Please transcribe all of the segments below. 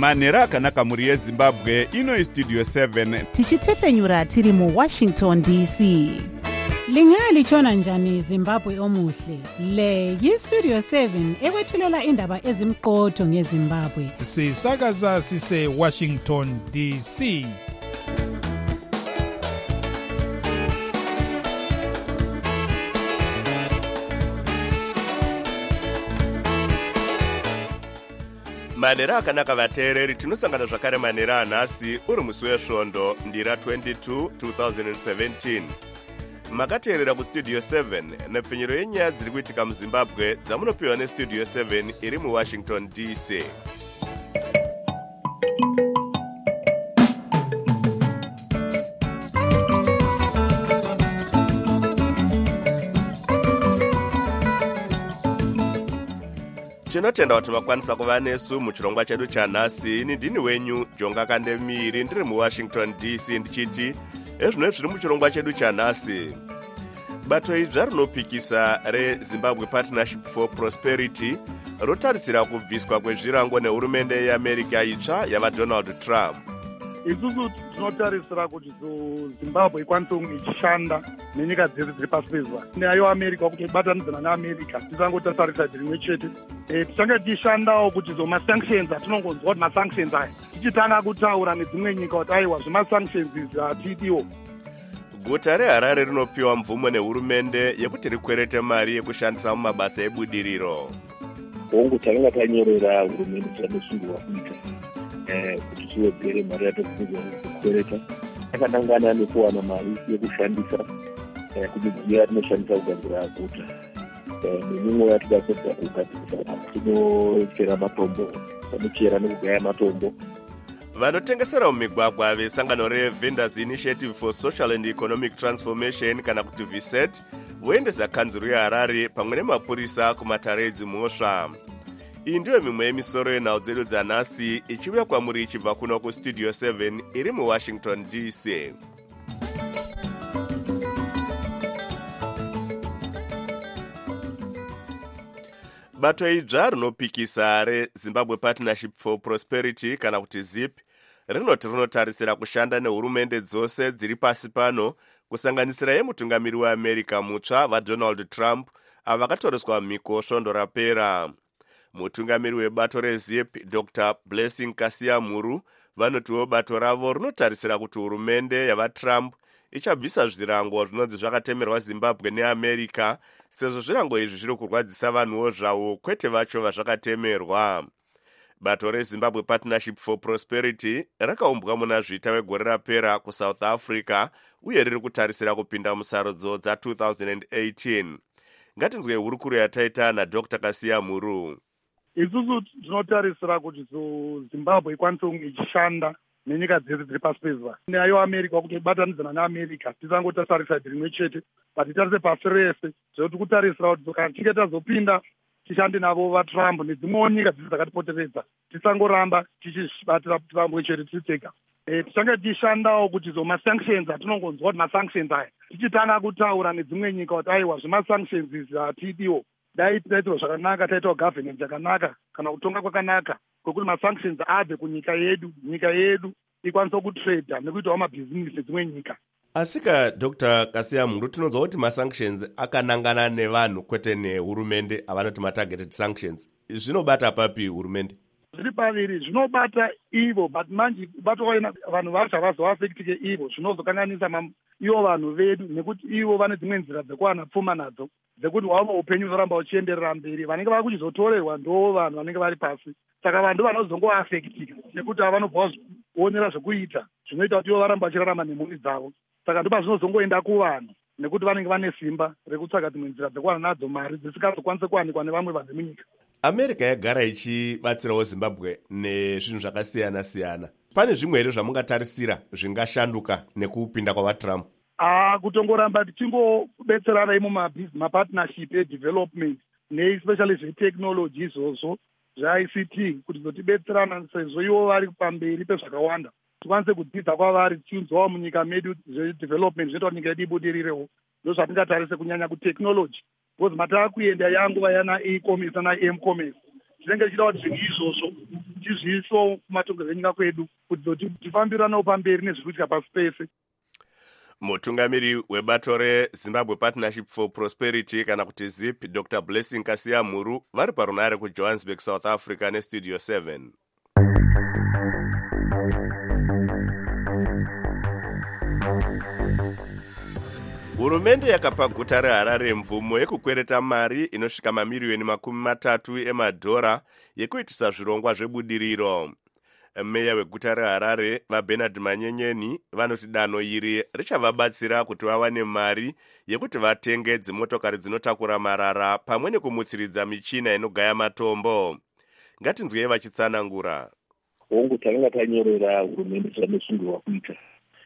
manhero akanaka mhuri yezimbabwe. Ino istudio 7 tichitefenyura tiri muWashington DC. Lingalitshona njani Zimbabwe omuhle? Le yistudio 7 ekwethulela indaba ezimqotho ngeZimbabwe. Sisakaza sise Washington DC. Manhero akanaka vateereri, tinosangana zvakare manhero anhasi uri musi wesvondo ndira 22 2017. Makateerera kustudio 7 nepfinyiro yenyaya dziri kuitika muZimbabwe dzamunopiwa nestudio 7 iri muWashington DC. Tinotenda kuti makwanisa kuva nesu muchirongwa chedu chanhasi. Ini ndini wenyu Jonga Kandemiri ndiri muWashington DC ndichiti ezvino zviri muchirongwa chedu chanhasi. Bato idzva rinopikisa reZimbabwe Partnership for Prosperity rotarisira kubviswa kwezvirango nehurumende yeAmerica itsva yavaDonald Trump. Isusu tinotarisira kuti Zimbabwe ikwanise kunge ichishanda nenyika dzese dziri pasi pezuva neayo America kuti ibatanidzana neAmerica tisangotarisa rimwe chete. Tichange tichishandawo kuti masanctions atinongonzwa kuti masanctions aya tichitanga kutaura nedzimwe nyika kuti aiwa zvemasanctions izvi hatidiwo. Guta reHarare rinopiwa mvumo nehurumende yekuti rikwerete mari yekushandisa mumabasa ebudiriro. Hongu tanga tanyorera hurumende chanosungwa kuita kuti tiwedzere mari yatokuzwa kukwereta. Takanangana nekuwana mari yekushandisa kumidziyo yatinoshandisa kugadzira guta. Nemimwe yatikapedza kugadzirisa tinochera matombo, tanochera nekugaya matombo. Vanotengesera mumigwagwa vesangano reVendors Initiative for Social and Economic Transformation kana kuti VSET voendesa kanzuru yeHarare pamwe nemapurisa kumatare edzimhosva. Iyi ndiyo mimwe yemisoro yenhau dzedu dzanhasi ichiuya kwamuri ichibva kuno kustudio 7 iri muWashington DC. Bato idzva rinopikisa reZimbabwe Partnership for Prosperity kana kuti ZIP rinoti rinotarisira kushanda nehurumende dzose dziri pasi pano kusanganisira yemutungamiri weAmerica mutsva vaDonald Trump avakatoreswa mhiko svondo rapera. Mutungamiri webato reZIP Dr. Blessing Kasiamuru vanotiwo bato ravo rinotarisira kuti hurumende yavaTrump ichabvisa zvirango zvinonzi zvakatemerwa Zimbabwe neAmerica sezvo zvirango izvi zviri kurwadzisa vanhuwo zvavo kwete vacho vazvakatemerwa. Bato reZimbabwe Partnership for Prosperity rakaumbwa muna zvita wegore rapera kuSouth Africa uye riri kutarisira kupinda musarudzo dza2018. Ngatinzwe hurukuro yataita naDr. Kasiamuru. Isusu tinotarisira kuti Zimbabwe ikwanise kunge ichishanda nenyika dzese dziri pasi pezuva neayo America kuti ibatanidzana neAmerica tisangotarisa rimwe chete patitarise pasi rese zvekuti kutarisira kuti kana tichinge tazopinda tishande navo vaTrump nedzimwewo nyika dzese dzakatipoteredza tisangoramba tichibatira pamwe chete tichitega. Tichange tichishandawo kuti masanctions atinongonzwa kuti masanctions aya tichitanga kutaura nedzimwe nyika kuti aiwa zvemasanctions izvi hatidiwo. Dai taitirwa zvakanaka, taitawo governance yakanaka kana kutonga kwakanaka kwekuti masanctions abve kunyika yedu, nyika yedu ikwanisa kutrade nekuitawo mabhizinisi nedzimwe nyika. Asika Dr. Kasiamuru, tinonzwa kuti masanctions akanangana nevanhu kwete nehurumende avanoti matargeted sanctions. Zvinobata papi hurumende? Zviri paviri, zvinobata ivo but manje batowaina vanhu vacho havazoafektike ivo zvinozokanganisa ivo vanhu vedu nekuti ivo vane dzimwe nzira dzekuwana pfuma nadzo dzekuti wavo upenyu uzoramba uchienderera mberi. Vanenge vari kuchizotorerwa ndo vanhu vanenge vari pasi. Saka vanhu vanozongoafektika nekuti vanobva kuonera zvekuita zvinoita kuti ivo varamba vachirarama nemhuri dzavo. Saka ndipo zvinozongoenda kuvanhu nekuti vanenge vane simba rekutsvaga dzimwe nzira dzekuwana nadzo mari dzisingazokwanise kuwanikwa nevamwe vanhu munyika. America yagara ichibatsirawo Zimbabwe nezvinhu zvakasiyana siyana. Pane zvimwe here zvamungatarisira zvingashanduka nekupinda kwavaTrump? Kutongoramba tichingobetserana mumapartnership edevelopment neespecially zvetechnology izvozvo zveICT kuti zotibetserana sezvo ivo vari pamberi pezvakawanda. Tikwanise kudzidza kwavari tichiunzwawo munyika medu zvedevelopment zvinoita kuti nyika yedu ibudirirewo. Ndozvatingatarise kunyanya kutechnology. Because matava kuenda yanguva yana e-commerce na M-commerce. tinenge tichida kuti zvinhu izvozvo tizviisewo kumatongerero enyika kwedu kuti tifambiranewo pamberi nezviri kuitika pasi pese. Mutungamiri webato reZimbabwe Partnership for Prosperity kana kuti ZIP, Dr. Blessing Kasiyamuru, vari parunare kuJohannesburg, South Africa neStudio 7. Hurumende yakapa guta reHarare mvumo yekukwereta mari inosvika mamiriyoni $30 emadhora yekuitisa zvirongwa zvebudiriro. Meya weguta reHarare vaBernard Manyenyeni vanoti danho iri richavabatsira kuti vawane mari yekuti vatenge dzimotokari dzinotakura marara pamwe nekumutsiridza michina inogaya matombo. Ngatinzwei vachitsanangura. Hongu takanga tanyorera hurumende zvanosungirwa kuita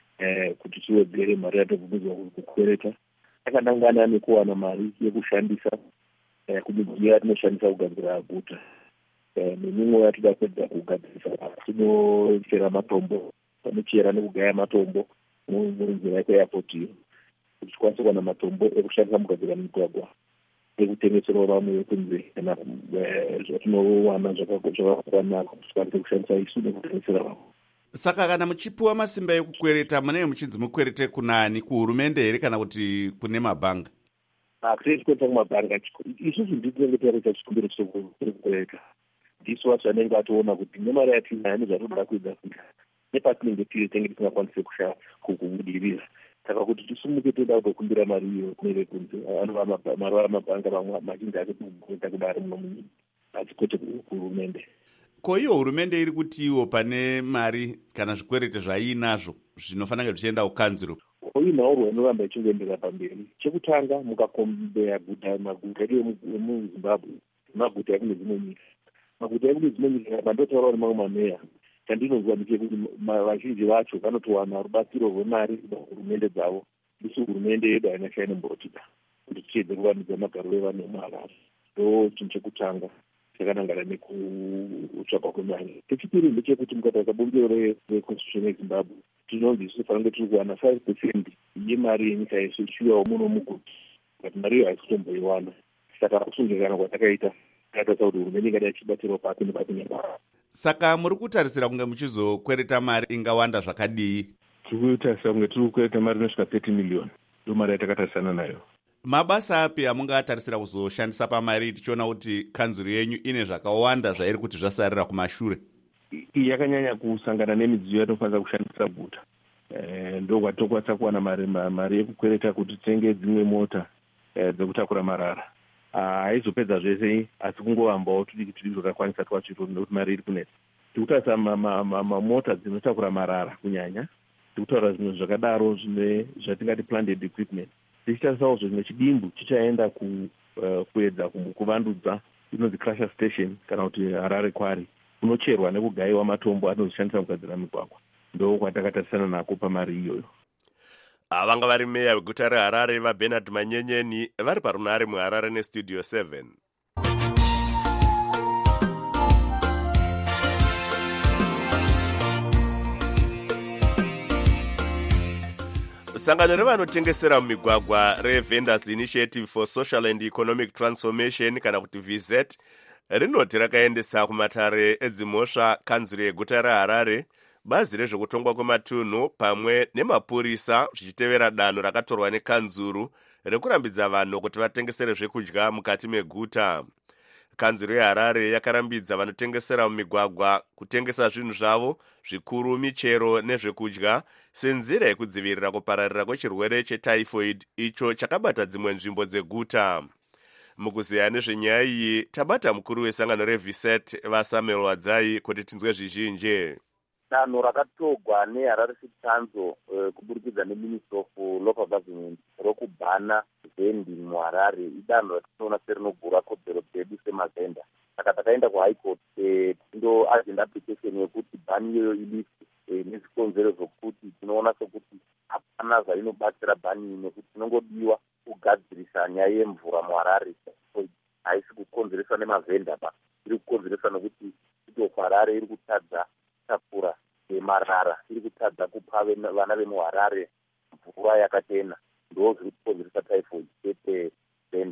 kuti tiwedzere mari yatobvumidzwa kukwereta. Takanangana nekuwana mari yekushandisa kumidziyo yatinoshandisa kugadzira guta. Nemimwe yatida kuedza kugadzirisa tinochera matombo, panochera nekugaya matombo munzira yekuairport iyo kuti tikwanise kuwana matombo ekushandisa mugadzira migwagwa ekutengeserawo vamwe vekunze kana zvatinowana zvakakwana kuti tikwanise kushandisa isu nekutengesera vamwe. Saka kana muchipiwa masimba ekukwereta munenge muchinzi mukwerete kunani, kuhurumende here kana kuti kune mabhanga? Kutenge kwereta kumabhanga. Isusu nditinenge taita chikumbiro chekukwereta. Ndisu vacho vanenge vatoona kuti nemari yatinayo nezvatoda kuedza kuita nepatinenge tiri tenge tisingakwanise kubudirira. Saka kuti tisumuke toda kutokumbira mari iyo kune vekunze anova amabhanga vamwe machinji ake kuita kudaro muno munyika asi kwete kuhurumende. Ko iyo hurumende iri kuti iwo pane mari kana zvikwerete zvainazvo zvinofanira zvichienda kukanzuro? Uinawo rwainoramba ichingoenderera pamberi. Chekutanga mukakombeya maguta edu emuZimbabwe maguta ekune dzimwe nyika. Maguta ekune dzimwe nyika pandotaura nemamwe mameya chandinonzwa ndechekuti vazhinji vacho vanotowana rubatsiro rwemari hurumende dzavo. Isu hurumende yedu haina chainombotipa kuti tiedze kuvandudza magariro evanhu vemuHarare. Ndo chinhu chekutanga chakanangana nekutsvakwa kwemari. Chechipiri ndechekuti mukatarisa bumbiro reconstitution yeZimbabwe tinonzi isu fanenge tiri kuwana 5% yemari yenyika yese ichiuyawo muno muguta, kuti mari iyo haisi kutomboiwana. Saka kusungikana kwatakaita tatarisa kuti hurumende ingada ichibatirawo pasi nepasi nyama. Saka muri kutarisira kunge muchizokwereta mari ingawanda zvakadii? Tiri kutarisira kunge tiri kukwereta mari inosvika 30 million. Ndo mari yatakatarisana nayo. Mabasa api amungatarisira kuzoshandisa pamari tichiona kuti kanzuro yenyu ine zvakawanda zvairi kuti zvasarira kumashure? Yakanyanya kusangana nemidziyo yatofanira kushandisa guta. Ndo kwatokwanisa kuwana mari yekukwereta kuti tenge dzimwe mota dzekutakura marara. Haizopedza zvese asi kungovambawo tudiki zvakakwanisa twachiro nekuti mari iri kunetsa. Tikutarisa mamota dzinotakura marara kunyanya. Tikutaura zvinhu zvakadaro zvatingati planned equipment. Tichitarisawo zvimwe chidimbu chichaenda kuedza kuvandudza inonzi crusher station kana kuti Harare Quarry kunocherwa nekugayiwa matombo anozoshandisa kugadzira migwagwa. Ndo kwatakatarisana nako pamari iyoyo. Vanga vari meya weguta reHarare vaBernard Manyenyeni vari parunare muHarare neStudio 7. Sangano revanotengesera mumigwagwa reVendors Initiative for Social and Economic Transformation kana kuti VZ rinoti rakaendesa kumatare edzimhosva kanzuro yeguta reHarare bazi rezvekutongwa kwematunhu pamwe nemapurisa zvichitevera danho rakatorwa nekanzuru rekurambidza vanhu kuti vatengesere zvekudya mukati meguta. Kanzuro yeHarare yakarambidza vanotengesera mumigwagwa kutengesa zvinhu zvavo zvikuru michero nezvekudya senzira yekudzivirira kupararira kwechirwere chetyphoid icho chakabata dzimwe nzvimbo dzeguta. Mukuziya nezvenyaya iyi tabata mukuru wesangano reViset vaSamuel Wadzai kuti tinzwe zvizhinji. Danho rakatogwa neHarare City Council kuburikidza neMinister of Local Government rokubhana vending muHarare idanho ratinoona serinogura kodzero dzedu semavenda. Saka takaenda kuHigh Court tindo agenda application yekuti bhani iyoyo ilisi nezvikonzero zvokuti tinoona sokuti hapana zvainobatsira bhani nekuti tinongodiwa kugadzirisa nyaya yemvura muHarare. Haisi kukonzereswa nemavenda ba, iri kukonzereswa nokuti City of Harare iri kutadza takura yemarara, iri kutadza kupa vana vemuHarare mvura yakachena. Ndo zviri kukonzeresa typhoid chete vending.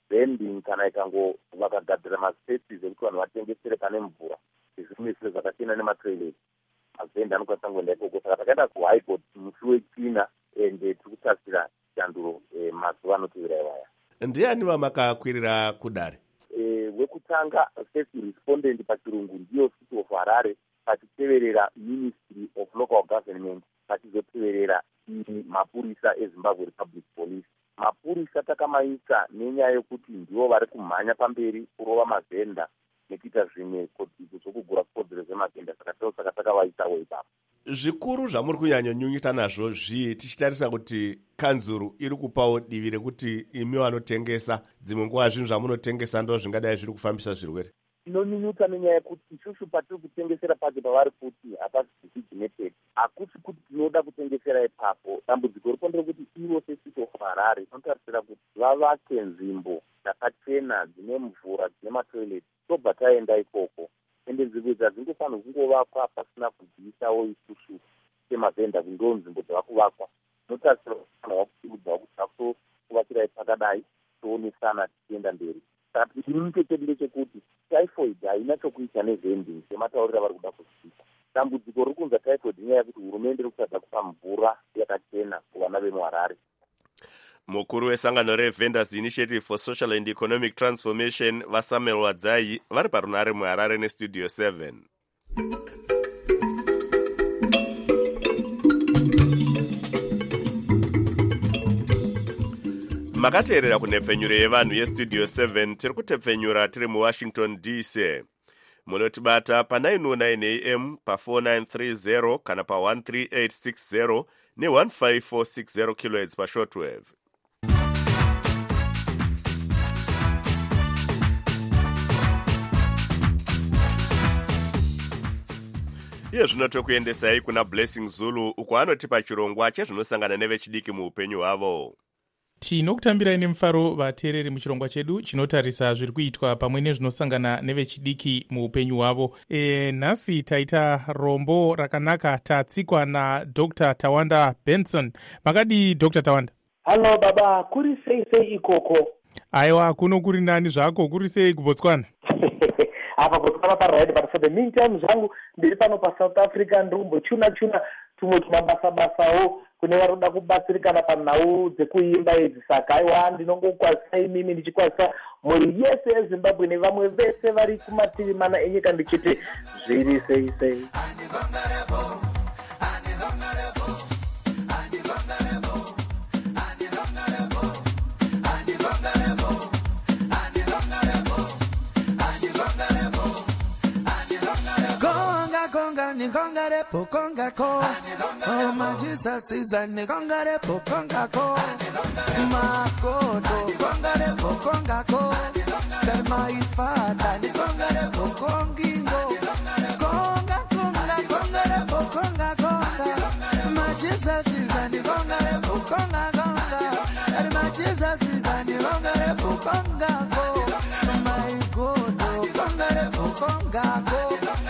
vending kana ikango vakagadzira maspaces ekuti vanhu vatengesere pane mvura izvimisire zvakachena nematoilet mavendi anokwanisa kungoenda ikoko saka takaenda kuhighcourt musi wechina and tiri kutasira chanduro mazuva anotevera iwaya. Ndiani vamakakwirira kudare? Wekutanga first respondent pachirungu ndiyo city of Harare, pachiteverera Ministry of Local Government, pachizoteverera mapurisa eZimbabwe Republic Police. Mapurisa takamaisa nenyaya yekuti ndivo vari kumhanya pamberi kurova mavhenda nekuita zvimwe zvokugura kodzero dzemavhenda, saka takavaisawo ipapo. Zvikuru zvamuri kunyanyonyunyita nazvo tichitarisa kuti kanzuru iri kupawo divi rekuti imi vanotengesa dzimwe nguva zvinhu zvamunotengesa ndo zvingadai zviri kufambisa zvirwere. Inonyunyuta nenyaya yekuti isusu patiri kutengesera pacho pavari kuti hapasi designated, hakuti kuti tinoda kutengesera ipapo. Dambudziko ripo nderekuti ivo seCity of Harare tinotarisira kuti vavake nzvimbo dzakachena dzine mvura dzine matoilet, tobva taenda ikoko. Ende nzvimbo idzi hadzingofanirwi kungovakwa pasina kudziisawo isusu semavhenda ndo nzvimbo dzavakuvakwa. Tinotarisira vakuudza kuti vakutokuvakirai pakadai toonesana tichienda mberi. Saka chinyunyuto chedu ndechekuti typhoid haina chokuita nevhending sematauriro avari kuda kuziita. Dambudziko riri kunza typhoid inyaya yekuti hurumende iri kutadza kupa mvura yakachena kuvana vemuHarare. Mukuru wesangano reVendors Initiative for Social and Economic Transformation vaSamuel Wadzai vari parunare muHarare neStudio 7. Makateerera kunhepfenyuro yevanhu yeStudio 7. Tiri kutepfenyura tiri muWashington DC. Munotibata pa909 AM pa4930 kana pa13860 ne15460 kHz pashortwave. Iye zvino tokuendesai kuna Blessing Zulu uko anotipa chirongwa chezvinosangana nevechidiki muupenyu hwavo. Tinokutambirai nemufaro vateereri muchirongwa chedu chinotarisa zviri kuitwa pamwe nezvinosangana nevechidiki muupenyu hwavo. Nhasi taita rombo rakanaka tatsikwa naDr. Tawanda Benson. Makadi Dr. Tawanda? Halo baba, kuri sei ikoko? Aiwa, kuno kuri nani zvako, kuri sei kuBotswana? Apa Botswana paride, but for the meantime zvangu ndiri pano paSouth Africa ndiri chuna tumwe tumabasa-basawo kune varoda kubatsirikana panhau dzekuimba idzi. Saka aiwa ndinongokwazisa imimi ndichikwazisa mhuri yese yeZimbabwe nevamwe vese vari kumativi mana enyika ndichiti zviri sei. Nigongare pokonga ko, oh my Jesus is a nigongare pokonga ko, makoto nigongare pokonga ko, tell my father nigongare pokongingo, konga nigongare pokonga konga, my Jesus is a nigongare pokonga konga, and my Jesus is a nigongare pokonga ko, my God nigongare pokonga ko.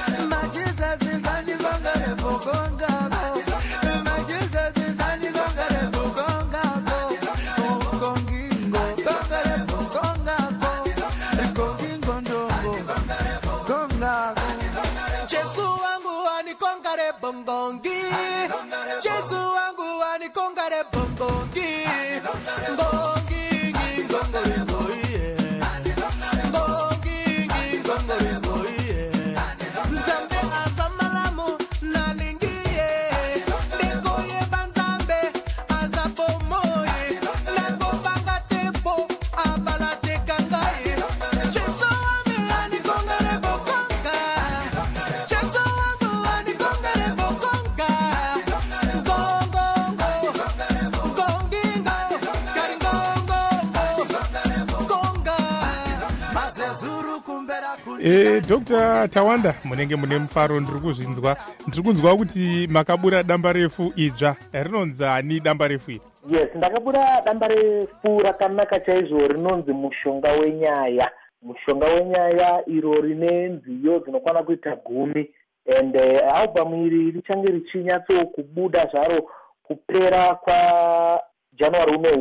Dr. Tawanda, munenge mune mufaro ndiri kuzvinzwa. Ndiri kunzwa kuti makabura damba refu idzva. Rinonzi ani damba refu iri? Yes, ndakabura damba refu rakanaka chaizvo rinonzi mushonga wenyaya. Mushonga wenyaya iro rine nziyo dzinokwana kuita 10. And album iri richange richinyatso kubuda zvaro kupera kwaJanuary unowu.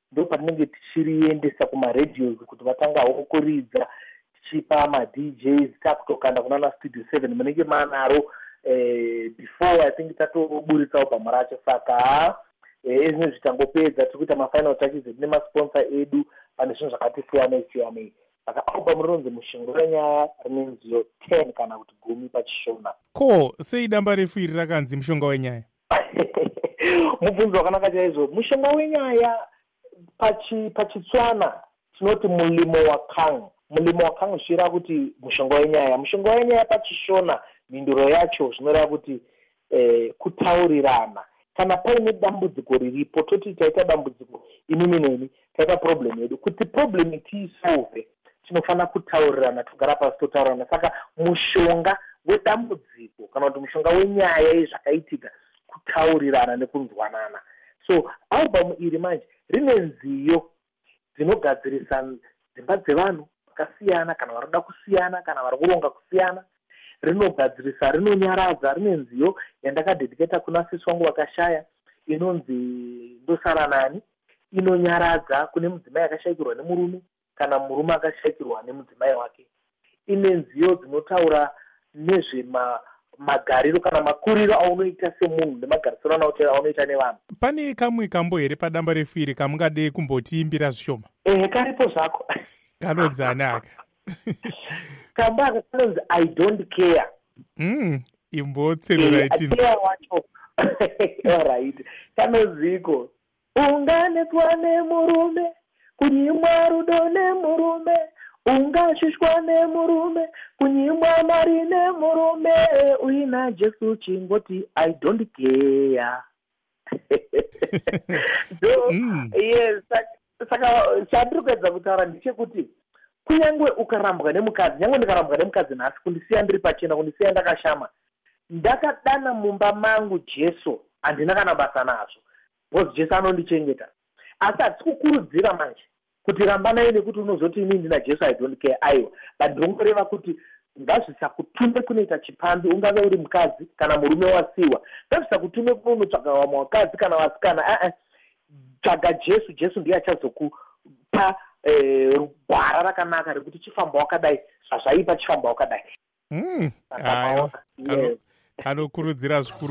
ndo patinenge tichiriendesa kumaradios kuti vatangawo kuridza tichipa madjs takutokanda kunana studio 7 munenge manaro before I think tatoburitsawo pamaracho. Saka ezvino zvitangopedza tiri kuita mafinal touches tine masponsor edu pane zvinhu zvakati siyanei. Saka album rinonzi Mushonga wenyaya rinenziyo 10 kana kuti 10 pachishona. Ko sei damba refu iri rakanzi Mushonga wenyaya? Mubvunzo wakanaka chaizvo. Mushonga wenyaya pachitswana tinoti mulimo wakang. Mulimo wakang zvira kuti mushonga wenyaya. Mushonga wenyaya pachishona minduro yacho zvinoreva kuti kutaurirana. Kana paine dambudziko riripo toti taita dambudziko inini neni taita problem yedu kuti problem tiisolve tinofana kutaurirana togara pasi totaurirana. Saka mushonga wedambudziko kana kuti mushonga wenyaya yezvakaitika kutaurirana nekunzwanana. So album iri manje rine nziyo dzinogadzirisa dzimba dzevanhu vakasiyana kana vari kuda kusiyana kana vari kuronga kusiyana. Rinogadzirisa, rinonyaradza, rine nziyo yandakadediketa kuna sisi wangu wakashaya inonzi Ndosara Nani. Inonyaradza kune mudzimai akashayikirwa nemurume kana murume akashayikirwa nemudzimai wake. Ine nziyo dzinotaura nezvemagariro kana makuriro aunoita semunhu nemagarisiro aunoita nevanhu. Pane kamwe kambo here padamba refu iri kamungade kumbotiimbira zvishoma? Karipo zvako. Kanodzana aka. Kamba kanonzi I don't care. Imbotselura itinzi. Wacho. Alright. Kanoziko. Unganetswa nemurume, kunyimwa rudo nemurume, ungashushwa nemurume, kunyimwa mari nemurume, uina Jesu chingoti I don't care. So, yes, saka chandiri kuedza kutaura ndechekuti kunyangwe ukarambwa nemukadzi, nyangwe ndikarambwa nemukadzi nhasi kundisiya ndiri pachena, kundisiya ndakashama, ndakadana mumba mangu Jesu, handina kana basa nazvo, because Jesu anondichengeta. Asi hatisi kukurudzira manje kuti rambanai nekuti unozoti ini ndina Jesu I don't care. Aiwa, but ndongoreva kuti ngazvisakutume kunoita chipambi, ungave uri mukadzi kana murume wasiwa, ngazvisakutume kunotsvaga vamwe vakadzi kana vasikana. Tsvaga Jesu, Jesu ndiye achazokupa gwara rakanaka rekuti chifamba wakadai, zvazvaipa chifamba wakadai. Aiwa, kanokurudzira zvikuru.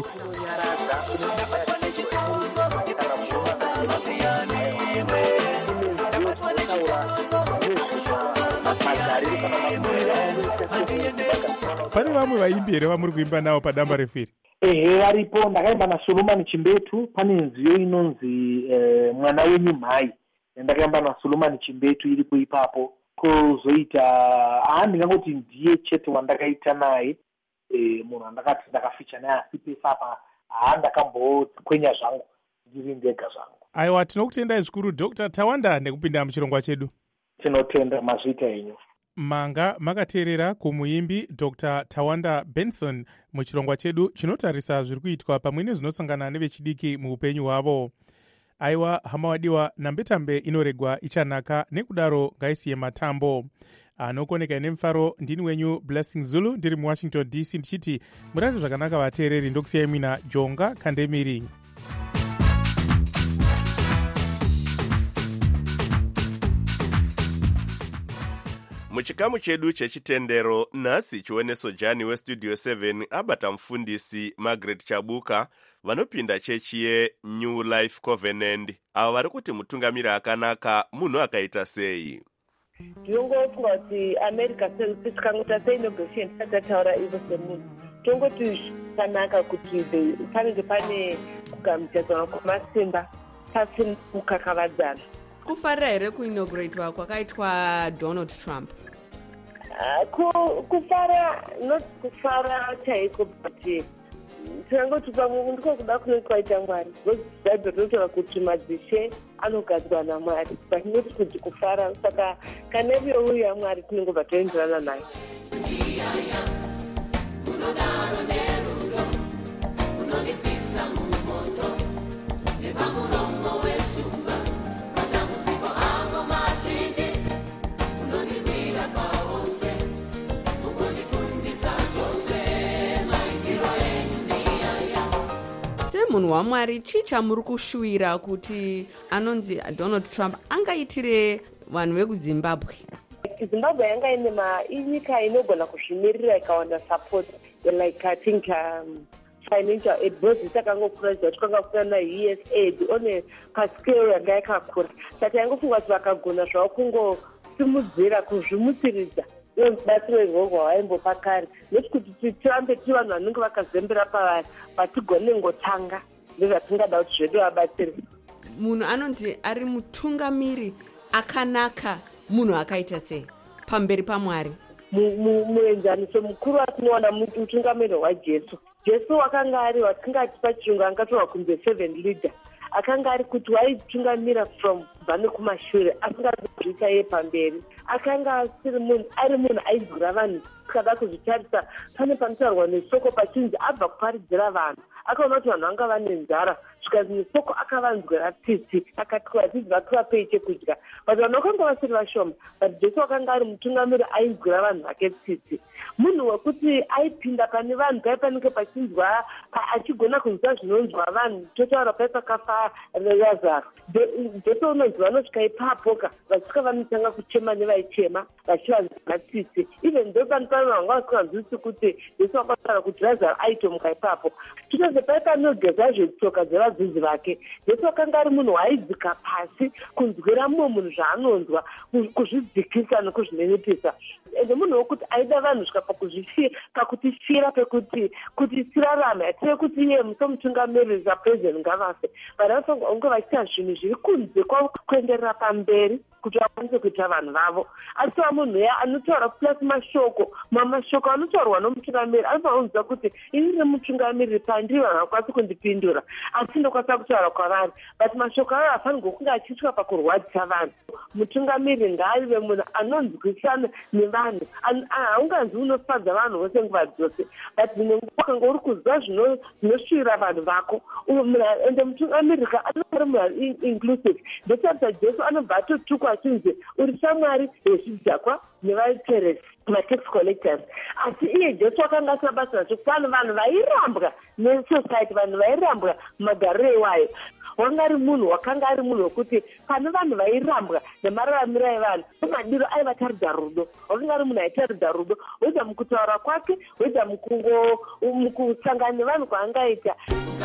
Pane vamwe vaimbi here vamuri kuimba navo padamba refu iri? Varipo. Ndakaimba naSolomon Chimbetu. Pane nziyo inonzi mwana wenyu mhai yandakaimba naSolomon Chimbetu iripo ipapo. Kozoita ndingangoti ndiye chete wandakaita naye munhu wandakati ndakaficha naye, asi pesa apa ndakambokwenya zvangu ndiri ndega zvangu. Aiwa, tinokutendai zvikuru Dr. Tawanda nekupinda muchirongwa chedu. Tinotenda mazvita enyu. Manga makateerera kumuimbi Dr. Tawanda Benson muchirongwa chedu chinotarisa zviri kuitwa pamwe nezvinosangana nevechidiki muupenyu hwavo. Aiwa, hama wadiwa, nambetambe inoregwa ichanaka, nekudaro ngaisiye matambo. Anokoneka nemufaro, ndini wenyu Blessing Zulu, ndiri muWashington DC, ndichiti murande zvakanaka vateereri, ndokusiyai mina Jonga Kandemiri. Muchikamu chedu chechitendero nhasi chioneso Jani westudio 7 abata mufundisi Margaret Chabuka vanopinda chechi yeNew Life Covenant. Ava vari kuti mutungamiri akanaka munhu akaita sei. Ndinongofunga kuti America tikangoita seinauguration tatataura ivo semunhu, tongoti zvakanaka kuti panenge pane kugamuchadzana kwemasimba pasina kukakavadzana. Kufarira here kuinauguratewa kwakaitwa Donald Trump? Kufara, not kufara chaiko, but tinangoti pamwe ndiko kuda kunoitwa Mwari. Bhaibheri rinotaura kuti madzishe anogadzirwa naMwari, but not kuti kufara. Saka kana ivo uyu yaMwari tinongobva toenderana naye. Unodaro nerudo, unonifisa mumoto, nepamuromo weshumba. semunhu waMwari chii chamuri kushuwira kuti anonzi Donald Trump angaitire vanhu vekuZimbabwe? Zimbabwe yanga inyika inogona kuzvimirira ikawana support like I think financial aid, because itakangokura zvakanga na USAID one pascale yanga yakakura, saka yangofunga kuti vakagona zvavo kungosimudzira kuzvimutsiridza batsiro izvozvo havaimbopa kare, nekuti tirambe tiri vanhu vanenge vakazembera pavari patigone ngotanga ndezvatingada kuti zvedu vabatsire. Munhu anonzi ari mutungamiri akanaka, munhu akaita sei pamberi paMwari? Muenzaniso mukuru watinoona mutungamiri waJesu. Jesu wakanga ari watingati pachirungu angatorwa kunze 7 leader. Akanga ari kuti waitungamira from kubva nekumashure, asingazviita iye pamberi. Akanga ari munhu aigura vanhu. Kada kuzvitarisa pane panotaurwa nesoko pachinzi abva kuparidzira vanhu. Akaona kuti vanhu vanga vane nzara, zvikazi nesoko akavanzwira tsitsi, akati kuvadzidzisi vakuvapei chekudya. But vanhu vakanga vasiri vashoma, but Jesu wakanga ari mutungamiri aigura vanhu vake tsitsi. Munhu wekuti aipinda pane vanhu pai panenge pachinzwa achigona kunzwa zvinonzwa vanhu, totaura pai pakafa Lazaro. Jesu unonzi vanosvika ipapoka vasvika vanotanga kuchema nevaichema vachivanzwa tsitsi. Even though vanhu vanga vasinganzwisi kuti Jesu vakataura kuti Lazaro aitomuka ipapo. Tutose pai panogeza zvetsoka dzevadzidzi vake, Jesu wakanga ari munhu waidzika pasi kunzwira mumwe munhu zvaanonzwa, kuzvidzikisa nekuzvinenepesa. Ende munhu wokuti aida vanhu svika pakutifira pekuti tirarame, atire kuti iye musomutungamiriri sapresident ngavafe. Vanofanirwa kunge vachiita zvinhu zviri kunze kuenderera pamberi kuti vakwanise kuita vanhu vavo. Asi munhu uya anotaura plus mashoko anotaurwa nomutungamiriri anofanira kunzwa kuti ini ndiri mutungamiriri pandiri vanhu vakwanise kundipindura, asi ndokwanisa kutaura kwavari, but mashoko avo afanirwa kunge achiitwa pakurwadzisa vanhu. Mutungamiriri ngaarive munhu anonzwisana nevanhu, haunganzi unofadza vanhu vose nguva dzose, but dzimwe nguva ukanga uri kuziva zvinosvira vanhu vako. Ende mutungamiriri anogara munhu inclusive. Ndotarisa Jesu anobva atotukwa achinzi uri shamwari yezvidhakwa nevateresi, matax collectors. Asi iye Jesu akanga asina basa nacho, pane vanhu vairambwa nesociety, vanhu vairambwa magariro iwayo. Wakanga ari munhu wekuti pane vanhu vairambwa nemararamiro evanhu, madiro aivataridza rudo. Wakanga ari munhu aitaridza rudo, woita mukutaura kwake, woita mukusangana nevanhu kwaangaita.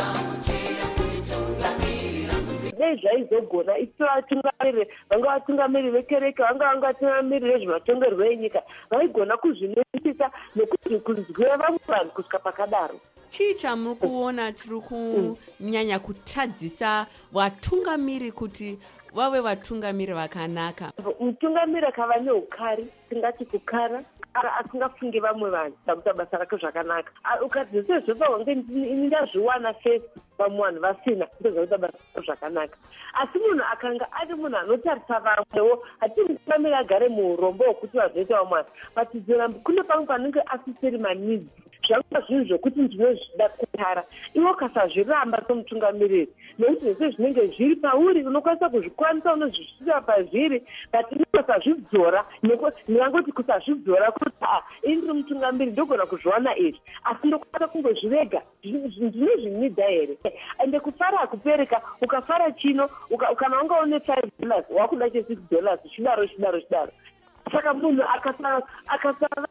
Dei zvaizogona isi vatungamiriri, vanga vatungamiriri vekereke, vanga vatungamiriri vezvematongerwo enyika, vaigona kuzvinetsisa nekuti kunzwira vamwe vanhu kusvika pakadaro. Chii chamuri kuona chiri kunyanya kutadzisa vatungamiri kuti vave vatungamiri vakanaka? Mutungamiri akava neukari, tingati kukara, asingafungi vamwe vanhu sakuita basa rake zvakanaka. Ukati sezvo wange ini ndazviwana first vamwe vanhu vasina ndozakuita basa rake zvakanaka. Asi munhu akanga ari munhu anotarisa vamwewo, hati mutungamiri agare muurombo hwekuti vazoita vamwe vanhu, but kune pamwe panenge asisiri manidzi. Zvanga zvinhu zvokuti ndinozvida kutara, iwo kasazviramba somutungamiriri, nekuti zvese zvinenge zviri pauri unokwanisa kuzvikwanisa, unozvisvira pazviri, but ukasazvidzora, ndingangoti kusazvidzora kuti ini ndiri mutungamiriri ndogona kuzviwana izvi, asi ndokwanisa kungozvirega, ndine zvinida here. Ende kufara hakupereka, ukafara chino, kana wanga une $5 wakuda $6, chidaro. Saka munhu akasava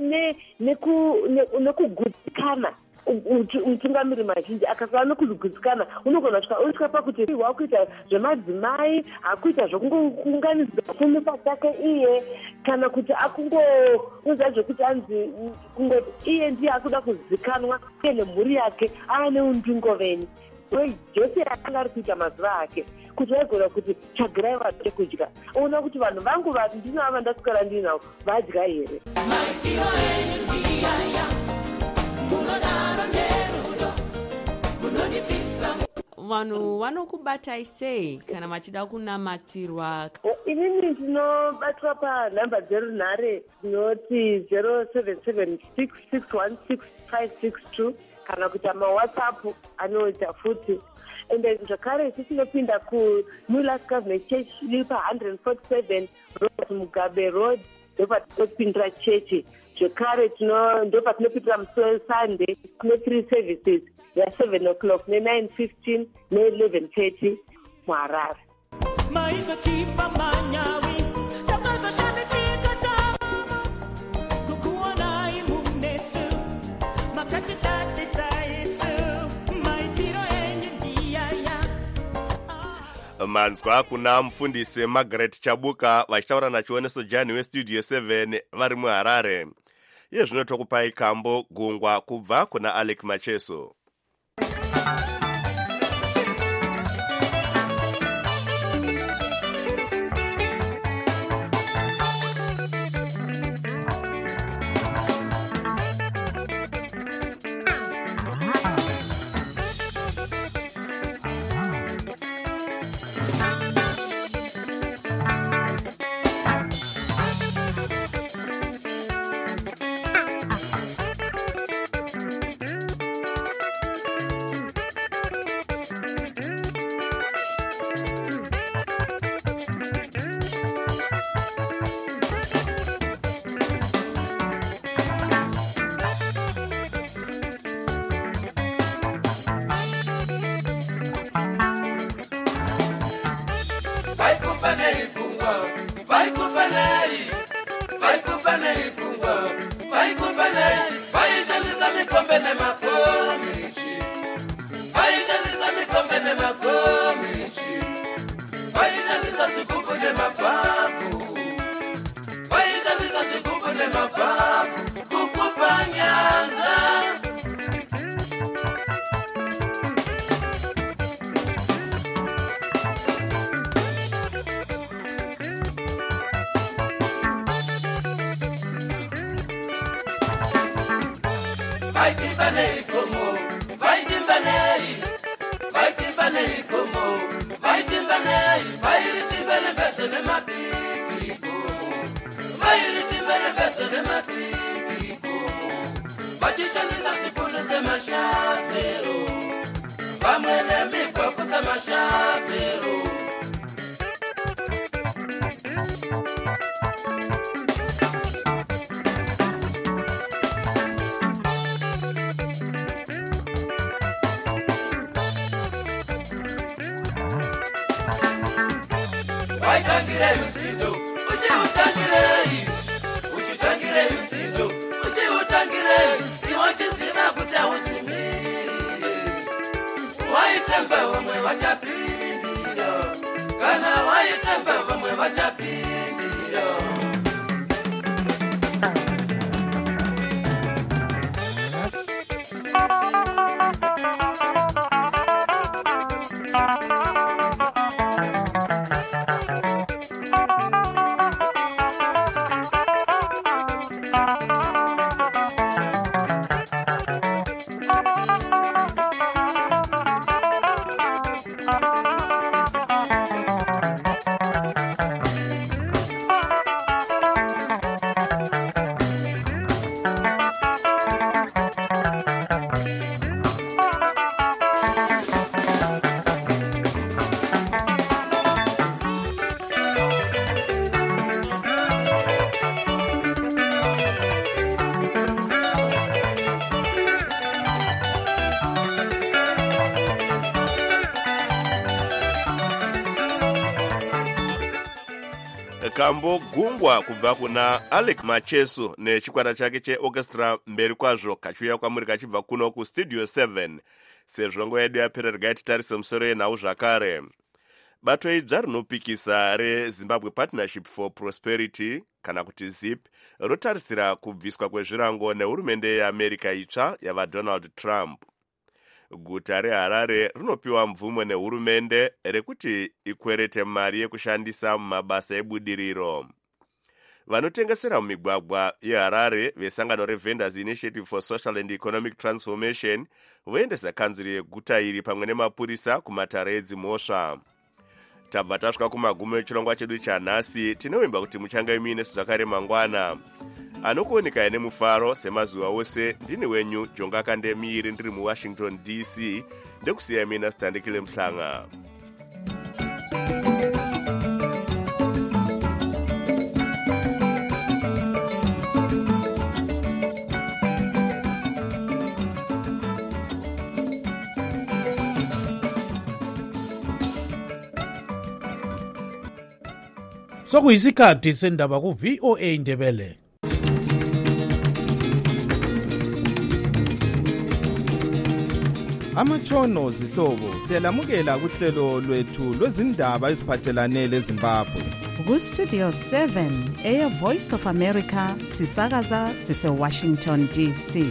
nekugutsikana, mutungamiri mazhinji akasava nekugutsikana, unogona usvika pakuti wakuita zvemadzimai, hakuita zvokungounganidza pfumi pachake iye, kana kuti akungounza zvokuti anzi kungoti iye ndiye akuda kuzikanwa iye nemhuri yake aane undingoveni. Jesu akanga ari kuita mazuva ake kuti vaigona kuti chagirai vanhu chekudya, ona kuti vanhu vangu ndinavo vandaswera ndinavo vadya here. Maitiro enyu ndiyaya, munodaro nerudo, munondipisa. Vanhu vanokubatai sei kana machida kunamatirwa? Inini ndinobatwa panhamba dzerunhare dzinoti 0776616562 kana kuita mawhatsapp anoita futi. Ende zvakare isi tinopinda kuNew Life Covenant Church iri pa 147 Road Mugabe Road, ndopatinopindira chechi zvekare ndo patinopitira musi wesunday kune 3 services ya7 o'clock ne9:15 ne11:30 muharare. maizotipa manyawi takazoshandisika tama kukuonai munesu makatitatisaisu maitiro enyu ndiyaya. manzwa kuna mufundisi Margaret Chabuka vachitaura nachioneso Jani westudio 7 vari muHarare. Iye zvino tokupai kambo gungwa kubva kuna Alec Macheso. Kambo gungwa kubva kuna Alec Macheso nechikwata chake cheorchestra mberi kwazvo kachiuya kwamuri kachibva kuno kustudio 7. Sezvo nguva yedu yapera regai titarise musoro yenhau zvakare. Bato idzva rinopikisa reZimbabwe Partnership for Prosperity kana kuti ZIP rotarisira kubviswa kwezvirango nehurumende yeAmerica itsva yavaDonald Trump. Guta reHarare rinopiwa mvumo nehurumende rekuti ikwerete mari yekushandisa mumabasa ebudiriro. Vanotengesera mumigwagwa yeHarare vesangano reVendors Initiative for Social and Economic Transformation voendesa kanzuri yeguta iri pamwe nemapurisa kumatare edzimhosva. Tabva tasvika kumagumo echirongwa chedu chanhasi. Tinovimba kuti muchange muine zvakare mangwana. Anokuoneka ine mufaro semazuva ose. Ndini wenyu Jonga Kandemiiri ndiri muWashington DC. Ndekusiya mina Standikile Mhlanga. Sokuyisikhathi sendaba ku VOA Indebele. Amatshono zihlobo siyalamukela kuhlelo lwethu lwezindaba eziphathelane leZimbabwe. Ku Studio 7 Air Voice of America sisakaza sise Washington DC.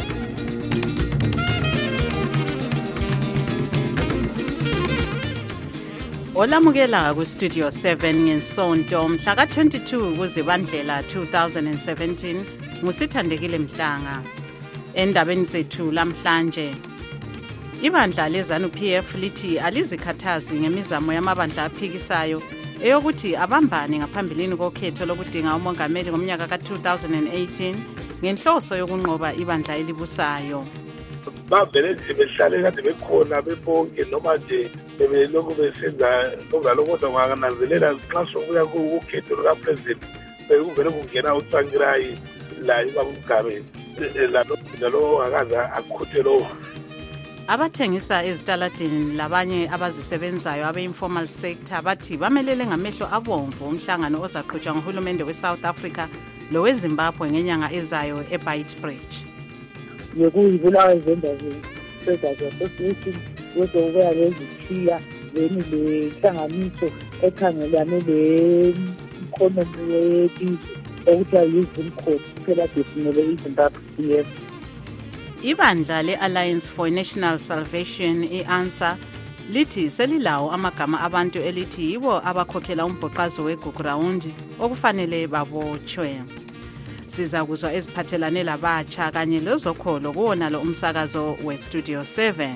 Olamukela ku Studio 7 ngesonto mhla ka-22 kuZibandlela 2017 ngusithandekile Mhlanga. Endabeni zethu lamhlanje, ibandla leZANU-PF lithi alizikhathazi ngemizamo yamabandla aphikisayo eyokuthi abambane ngaphambilini kokhetho lokudinga umongameli ngomnyaka ka-2018 ngenhloso yokunqoba ibandla elibusayo. Bavele nje behlale kade bekhona bebonke noma nje bebelokhu besenza lokho kodwa wangananzelela xa sokuya kukhetho lukapresident bekuvele kungena uTsvangirai la ibamugabe lalo akaze akhuthe lowo. Abathengisa ezitaladini labanye abazisebenzayo abe-informal sector bathi bamelele ngamehlo abomvu umhlangano ozaqhutshwa nguhulumende we-South Africa loweZimbabwe ngenyanga ezayo eBeitbridge. Yekuyibulawa izenda ze-Traders Association wezokubuya lezithiya leni lehlanganiso ekhangelane le-economy yelizwe okuthiwa yi-Zimco phela desimele iZimbabwe CF. Ibandla le-Alliance for National Salvation i-ANSA lithi selilawo amagama abantu elithi yibo abakhokhela umbhoqazo weGugurawundi okufanele babotshwe. Siza kuzwa eziphathelane labatsha kanye lezokholo kuwona lo umsakazo we-Studio 7.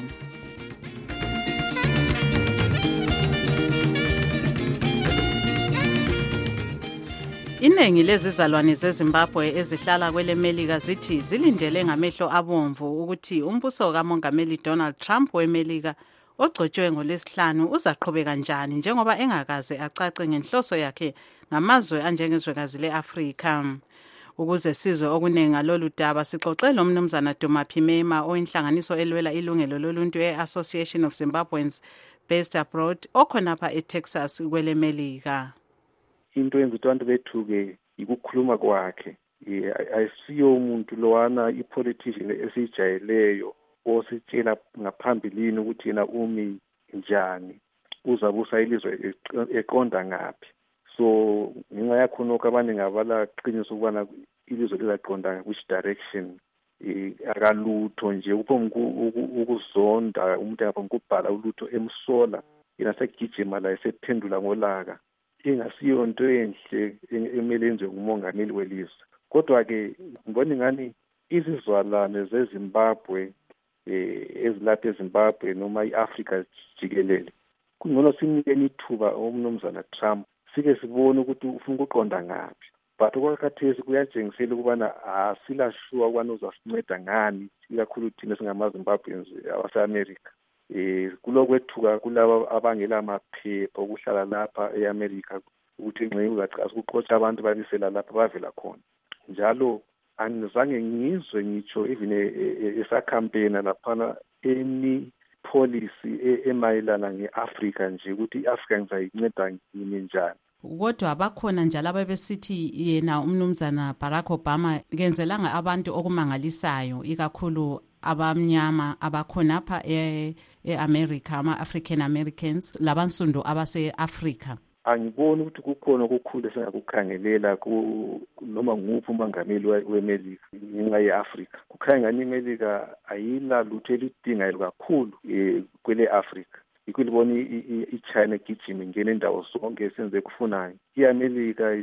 Iningi lezizalwane zeZimbabwe ezihlala kweleMelika zithi zilindele ngamehlo abomvu ukuthi umbuso kaMongameli Donald Trump weMelika ogcotshwe ngoLwesihlanu uzaqhubeka kanjani njengoba engakaze acace ngenhloso yakhe ngamazwe anjengezwekazi le-Afrika. Ukuze sizwe okuningi ngalolu daba sixoxe lo mnumzana Duma Phimema oyinhlanganiso elwela ilungelo loluntu e-Association of Zimbabweans Based Abroad okhonapha eTexas kweleMelika. Into enza abantu bethu-ke ikukhuluma kwakhe. Ayisiyo umuntu lowana ipolitician esijayeleyo ositshela ngaphambilini ukuthi yena umi njani, uzabusa ilizwe eqonda ngaphi. So ngenxa yakhonokho abaningi abalaqiniso ukubana ilizwe lizaqonda which direction. Akalutho nje ukuzonda umuntu yapha ngokubhala ulutho emsola yena segijima la esephendula ngolaka. Ingasiyo into enhle emele enziwe ngumongameli welizwe. Kodwa-ke ngibona ingani izizalwane zeZimbabwe ezilapha eZimbabwe noma i-Afrika jikelele kungcono simnikeni ithuba umnumzana Trump sike sibone ukuthi ufuna ukuqonda ngaphi. But okwakhathesi kuyatshengisela ukubana asilashua ukubana uzasinceda ngani ikakhulu thina singamaZimbabweans abase-America. Kulokwethuka kulabo abangela maphepha okuhlala lapha e-America ukuthi nxa uzaqasa ukuqotsha abantu babisela lapha bavela khona. Njalo angizange ngizwe ngitsho even esakhampena laphana any policy emayelana nge-Africa nje ukuthi i-Africa ngizayinceda ngini njani. Kodwa bakhona njalo ababesithi yena umnumzana Barack Obama kenzelanga abantu okumangalisayo ikakhulu abamnyama abakhonapha e-America ama-African Americans labansundu abase-Africa. Angiboni ukuthi kukhona okukhulu esingakukhangelela noma nguphi umongameli weMelika ngenxa ye-Afrika. Kukhanya ngani iMelika ayila lutho elidingayo kakhulu kwele-Afrika. Ikulibona i-China gijima ingena indawo zonke esenze kufunayo. I-Amerika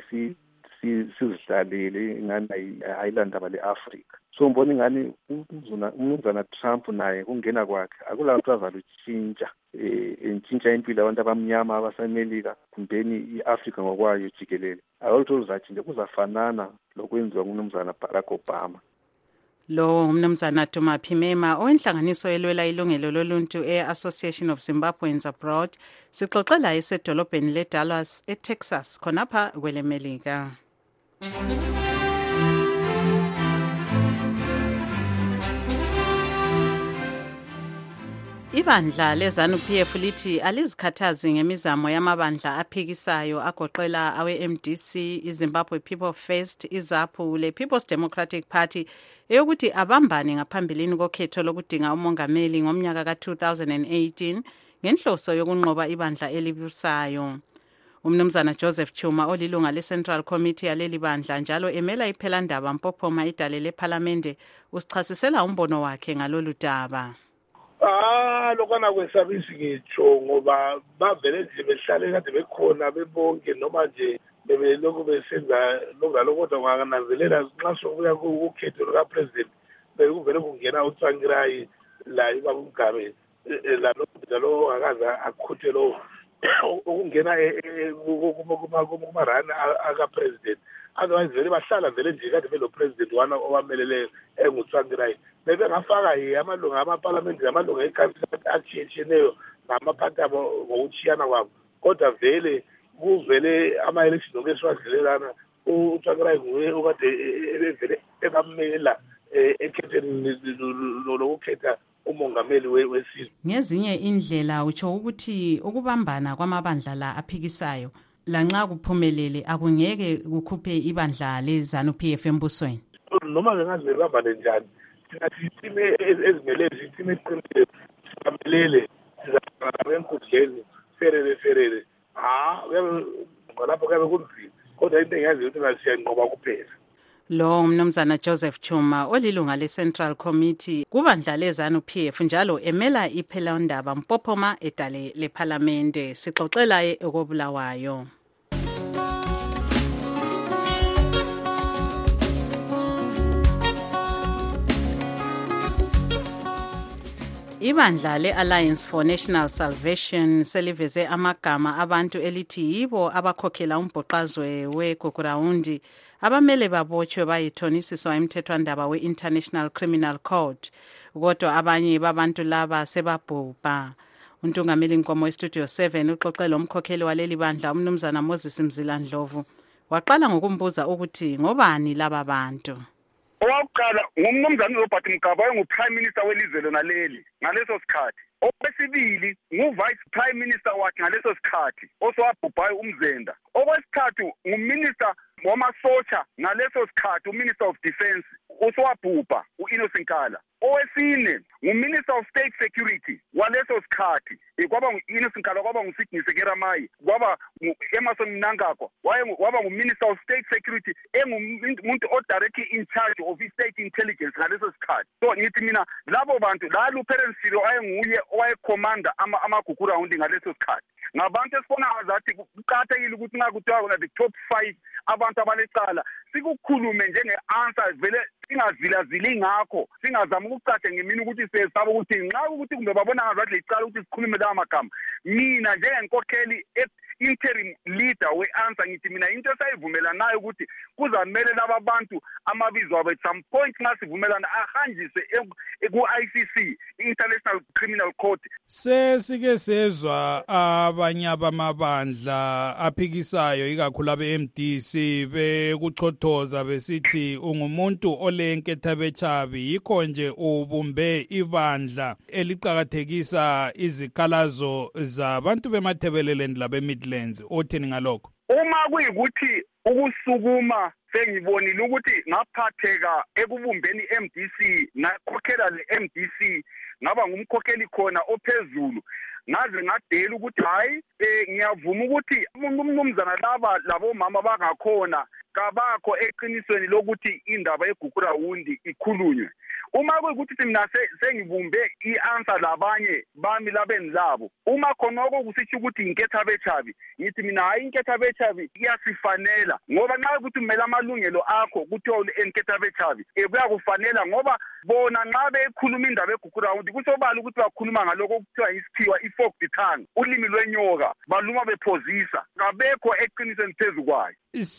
sizihlalele ngani ayilandaba le-Afrika. So ngibona ingani umnumzana Trump naye kungena kwakhe akulalutho azalutshintsha entshintsha impilo abantu abamnyama abaseMelika kumbeni i-Afrika ngokwayo jikelele. Akulutho luzatshintsha kuzafanana lokwenziwa ngumnumzana Barack Obama. Lo umnumzana Duma Phimema oyinhlanganiso elwela ilungelo loluntu e-Association of Zimbabweans Abroad sixoxela esedolobheni leDallas eTexas khonapha kweleMelika. Ibandla leZANU-PF lithi alizikhathazi ngemizamo yamabandla aphikisayo agoqela awe-MDC, iZimbabwe People First, iZAPU le-People's Democratic Party eyokuthi abambane ngaphambilini kokhetho lokudinga umongameli ngomnyaka ka-2018 ngenhloso yokunqoba ibandla elibusayo. Umnumzana Joseph Chuma olilunga le-Central Committee yaleli bandla njalo emela iphelandaba Mpophoma idale lephalamende usichasisela umbono wakhe ngalolu daba. Lokana kwesabisi ngitsho ngoba bavele nje behlale kade bekhona bebonke noma nje bebelokhu besenza lokalo kodwa ngakananzelela nxa sokuya ukhetho lukapresident bekuvele kungena uTsvangirai la ibakumgabe lo akaze akhuthe lo ukungena kumarana akapresident otherwise vele bahlala vele nje kade belo president wana owamelele enguTsvangirai bebengafaka amalunga amaparlament amalunga eCouncil achiyetshiyeneyo namaphathi abo ngokuchiyana kwabo kodwa vele kuvele ama-election okwesiwadlelelana uTsvangirai nguye okade vele ebamela ekhetheni lokukhetha umongameli wesizwe. Ngezinye indlela utsho ukuthi ukubambana kwamabandla la aphikisayo lanxa kuphumelele akungeke kukhuphe ibandla leZANU-PF embusweni. Noma bengaze bambane njani thina sithime ezimele sithime eqinile sibamelele sizaba enkundleni ferere lapho kabe kunzima kodwa into engiyaziyo ukuthi ngasiyanqoba kuphela. Lo umnumzana Joseph Chuma olilunga le-Central Committee kubandla leZANU-PF njalo emela iphelandaba Mpophoma edale lephalamende sixoxela ekobulawayo. Ibandla le-Alliance for National Salvation seliveze amagama abantu elithi yibo abakhokhela umbhoqazwe weGugurawundi abamele babotshwe bayithonisiswa emthethwandaba we-International Criminal Court kodwa abanye babantu laba sebabhubha. Untungameli Nkomo weStudio 7 uxoxela umkhokheli waleli bandla umnumzana Moses Mzila Ndlovu waqala ngokumbuza ukuthi ngobani laba bantu. Owakuqala ngumnumzana Robert Mugabe owayengu-Prime Minister welizwe lona leli ngaleso sikhathi. Okwesibili ngu-Vice Prime Minister wakhe ngaleso sikhathi osowabhubhayo uMzenda. Okwesithathu nguMinister wamasotsha ngaleso sikhathi uMinister of Defence osowabhubha u-Innocent Nkala. Owesine nguMinister of State Security waleso sikhathi kwaba ngu-Innocent Nkala kwaba nguSidney Sekeramai kwaba ngu-Emerson Mnangagwa waba nguMinister of State Security engumuntu o-directly in charge of i-state intelligence ngaleso sikhathi. So ngithi mina labo bantu lalu-Perence Silo ayenguye owayekhomanda amaGugurawundi ngaleso sikhathi. Ngabantu esibona ngazathi kuqakathekile ukuthi nxa kuthiwa kona the top 5 abantu abalecala sikukhulume njenge-answer vele singazilazili ngakho singazama ukucatshe ngemini ukuthi sesaba ukuthi nxa ukuthi kumbe babona ngazathi lecala ukuthi sikhulume lawa magama. Mina njengenkokheli interim leader we-answer ngithi mina into esayivumelanayo ukuthi kuzamele laba bantu amabizo abo at some point nxa sivumelana ahanjiswe ku-ICC, International Criminal Court. Sesike sezwa abanye abamabandla aphikisayo ikakhulu abe-MDC bekuchothoza besithi ungumuntu olenkethabechabi yikho nje ubumbe ibandla eliqakathekisa izikhalazo zabantu bemathebeleland labe-Midlands. Othini ngalokho? Uma kuyikuthi ukusukuma sengibonile ukuthi ngaphatheka ekubumbeni MDC nakhokhela le-MDC ngaba ngumkhokheli khona ophezulu ngaze ngadela ukuthi hayi ngiyavuma ukuthi umnumzana labo mama bangakhona kabakho eqinisweni lokuthi indaba yeGugurawundi ikhulunywe. Uma kuyikuthi mina sengibumbe i-answer labanye bami labeni labo uma khonoko kusitsho ukuthi inkethabechabi ngithi mina hayi inkethabechabi iyasifanela ngoba nxa ukuthi umela amalungelo akho kuthiwa inkethabechabi kuyakufanela ngoba bona nxa bekhuluma indaba yeGugurawundi kusobala ukuthi bakhuluma ngaloko okuthiwa isikhiwa i-forked tongue ulimi lwenyoka baluma bephozisa kabekho eqinisweni phezu kwayo.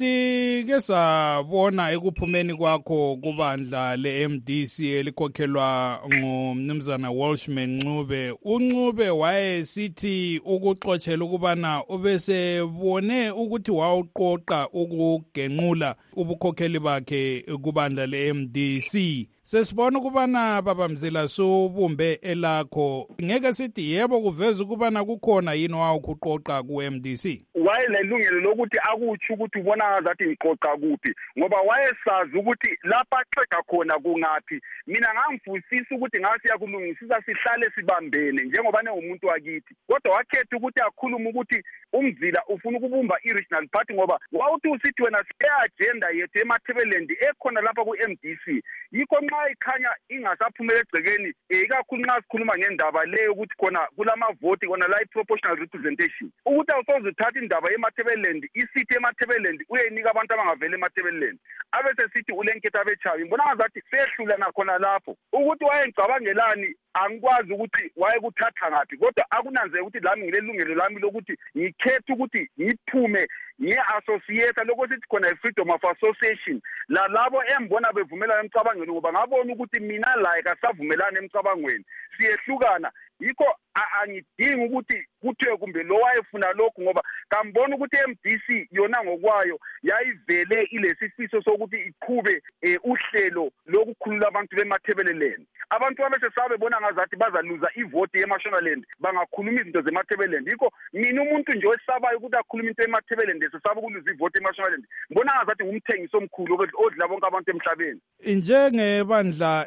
Sike sabona ekuphumeni kwakho kubandla le-MDC elikhokhelwa ngumnumzana Welshman Ncube. uNcube wayesithi ukuxoxela ukubana ubesebone ukuthi wawuqoqa ukugenqula ubukhokheli bakhe kubandla le-MDC. sesibona ukubana baba Mzila subumbe elakho ngeke sithi yebo kuveza ukubana kukhona yini wawukuqoqa ku-MDC wayelelungelo lokuthi akutsho ukuthi ubona ngazathi ngiqoqa kuphi ngoba wayesazi ukuthi lapha axega khona kungaphi mina ngangifusisa ukuthi ngasiya kulungisisa sihlale sibambene njengoba nengumuntu wakithi kodwa wakhetha ukuthi akhulume ukuthi uMzila ufuna ukubumba i-regional party ngoba wawuthi usithi wena se-agenda yethu eMathebeleland ekhona lapha ku-MDC yikho nxa ikhanya ingasaphumelela egcekeni ikakhulu nxa sikhuluma ngendaba leyo ukuthi khona kulamavoti khona la i-proportional representation ukuthi awusoze uthathe indaba eMathebeleland isithi eMathebeleland uyeyinika abantu abangavele eMathebeleland abese sithi ulenketha bechabi ngibona ngazathi sehlula nakhona lapho ukuthi wayengicabangelani angikwazi ukuthi wayekuthatha ngaphi kodwa akunanzeke ukuthi lami ngilelungelo lami lokuthi ngikhethe ukuthi ngiphume ngiye-associate lokho sithi khona i-freedom of association lalabo embona bevumelana emcabangweni ngoba ngabona ukuthi mina laye kasavumelana emcabangweni siyehlukana yikho angidingi ukuthi kuthiwe kumbe lo wayefuna lokhu ngoba kambona ukuthi MDC yona ngokwayo yayivele ilesifiso sokuthi iqhube uhlelo lokukhulula abantu beMathebeleland abantu abese sabebona ngazathi bazaluza ivoti yeMashonaland bangakhuluma izinto zeMathebeleland yikho mina umuntu nje osabayo ukuthi akhuluma into eMathebeleland sesaba ukuluza ivoti yeMashonaland ngibona ngazathi ngumthengisi omkhulu odla bonke abantu emhlabeni njengebandla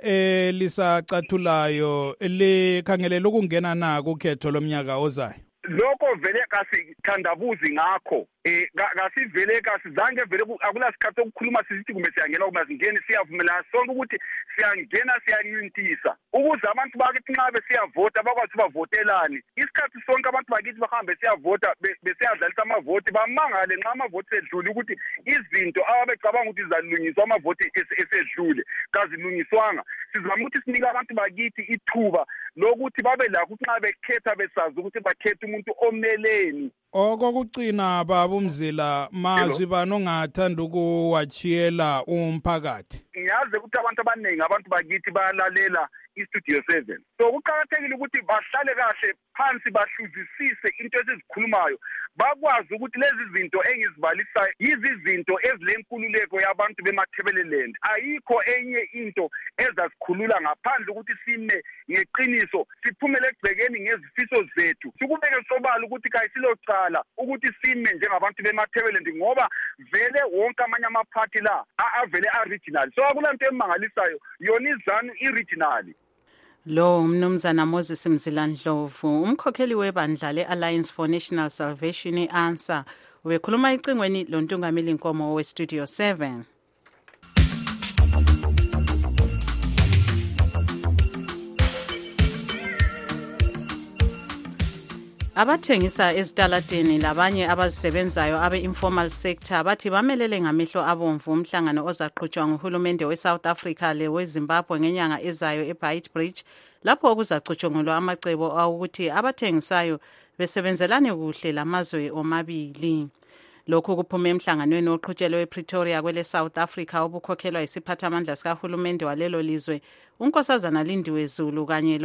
elisacathulayo likhangelela ukungena na kukhetho lomnyaka ozayo lokho vele kasithandabuzi ngakho kasivele kasizange vele akulasikhathi sokukhuluma sizithi kumbe siyangena ukuba singene siyavumelana sonke ukuthi siyangena siyanyintisa ukuze abantu bakithi nxa besiyavota bakwazi bavotelani isikhathi sonke abantu bakithi bahambe siyavota besiyadlalisa amavoti bamangale nxa amavoti sedlule ukuthi izinto ababecabanga ukuthi zizalungiswa amavoti esedlule kazilungiswanga sizama ukuthi sinike abantu bakithi ithuba lokuthi babe lakho nxa bekhetha besazi ukuthi bakhetha umuntu omeleni okokucina baba uMzila mazwi bani ongathanda ukuwachiyela umphakathi ngiyazi ukuthi abantu abaningi abantu bakithi bayalalela iStudio 7 so kuqakathekile ukuthi bahlale kahle phansi bahluzisise into esizikhulumayo bakwazi ukuthi lezi zinto engizibalisayo izinto ezilenkululeko yabantu beMathebeleland ayikho enye into ezasikhulula ngaphandle ukuthi sime ngeqiniso siphumele egcekeni ngezifiso zethu sikubeke sobala ukuthi kayisilocala ukuthi sime njengabantu beMathebeleland ngoba vele wonke amanye amaphathi la avele a-regional so akulanto emangalisayo yona izanu i-regional Lo umnumzana Moses Mzila Ndlovu umkhokheli webandla le-Alliance for National Salvation i-ANSA ubekhuluma icingweni lontungameli inkomo we-Studio 7 Abathengisa ezitaladeni labanye abazisebenzayo abe-informal sector bathi bamelele ngamehlo abomvu umhlangano ozaqhutshwa nguhulumende we-South Africa lewe-Zimbabwe ngenyanga ezayo eBeitbridge lapho okuzacutshungulwa amacebo awukuthi abathengisayo besebenzelane kuhle lamazwe omabili. Lokhu kuphume emhlanganweni oqhutshelwe ePretoria kwele South Africa obukhokhelwa isiphathamandla sikahulumende walelo lizwe uNkosazana Lindiwe Zulu kanye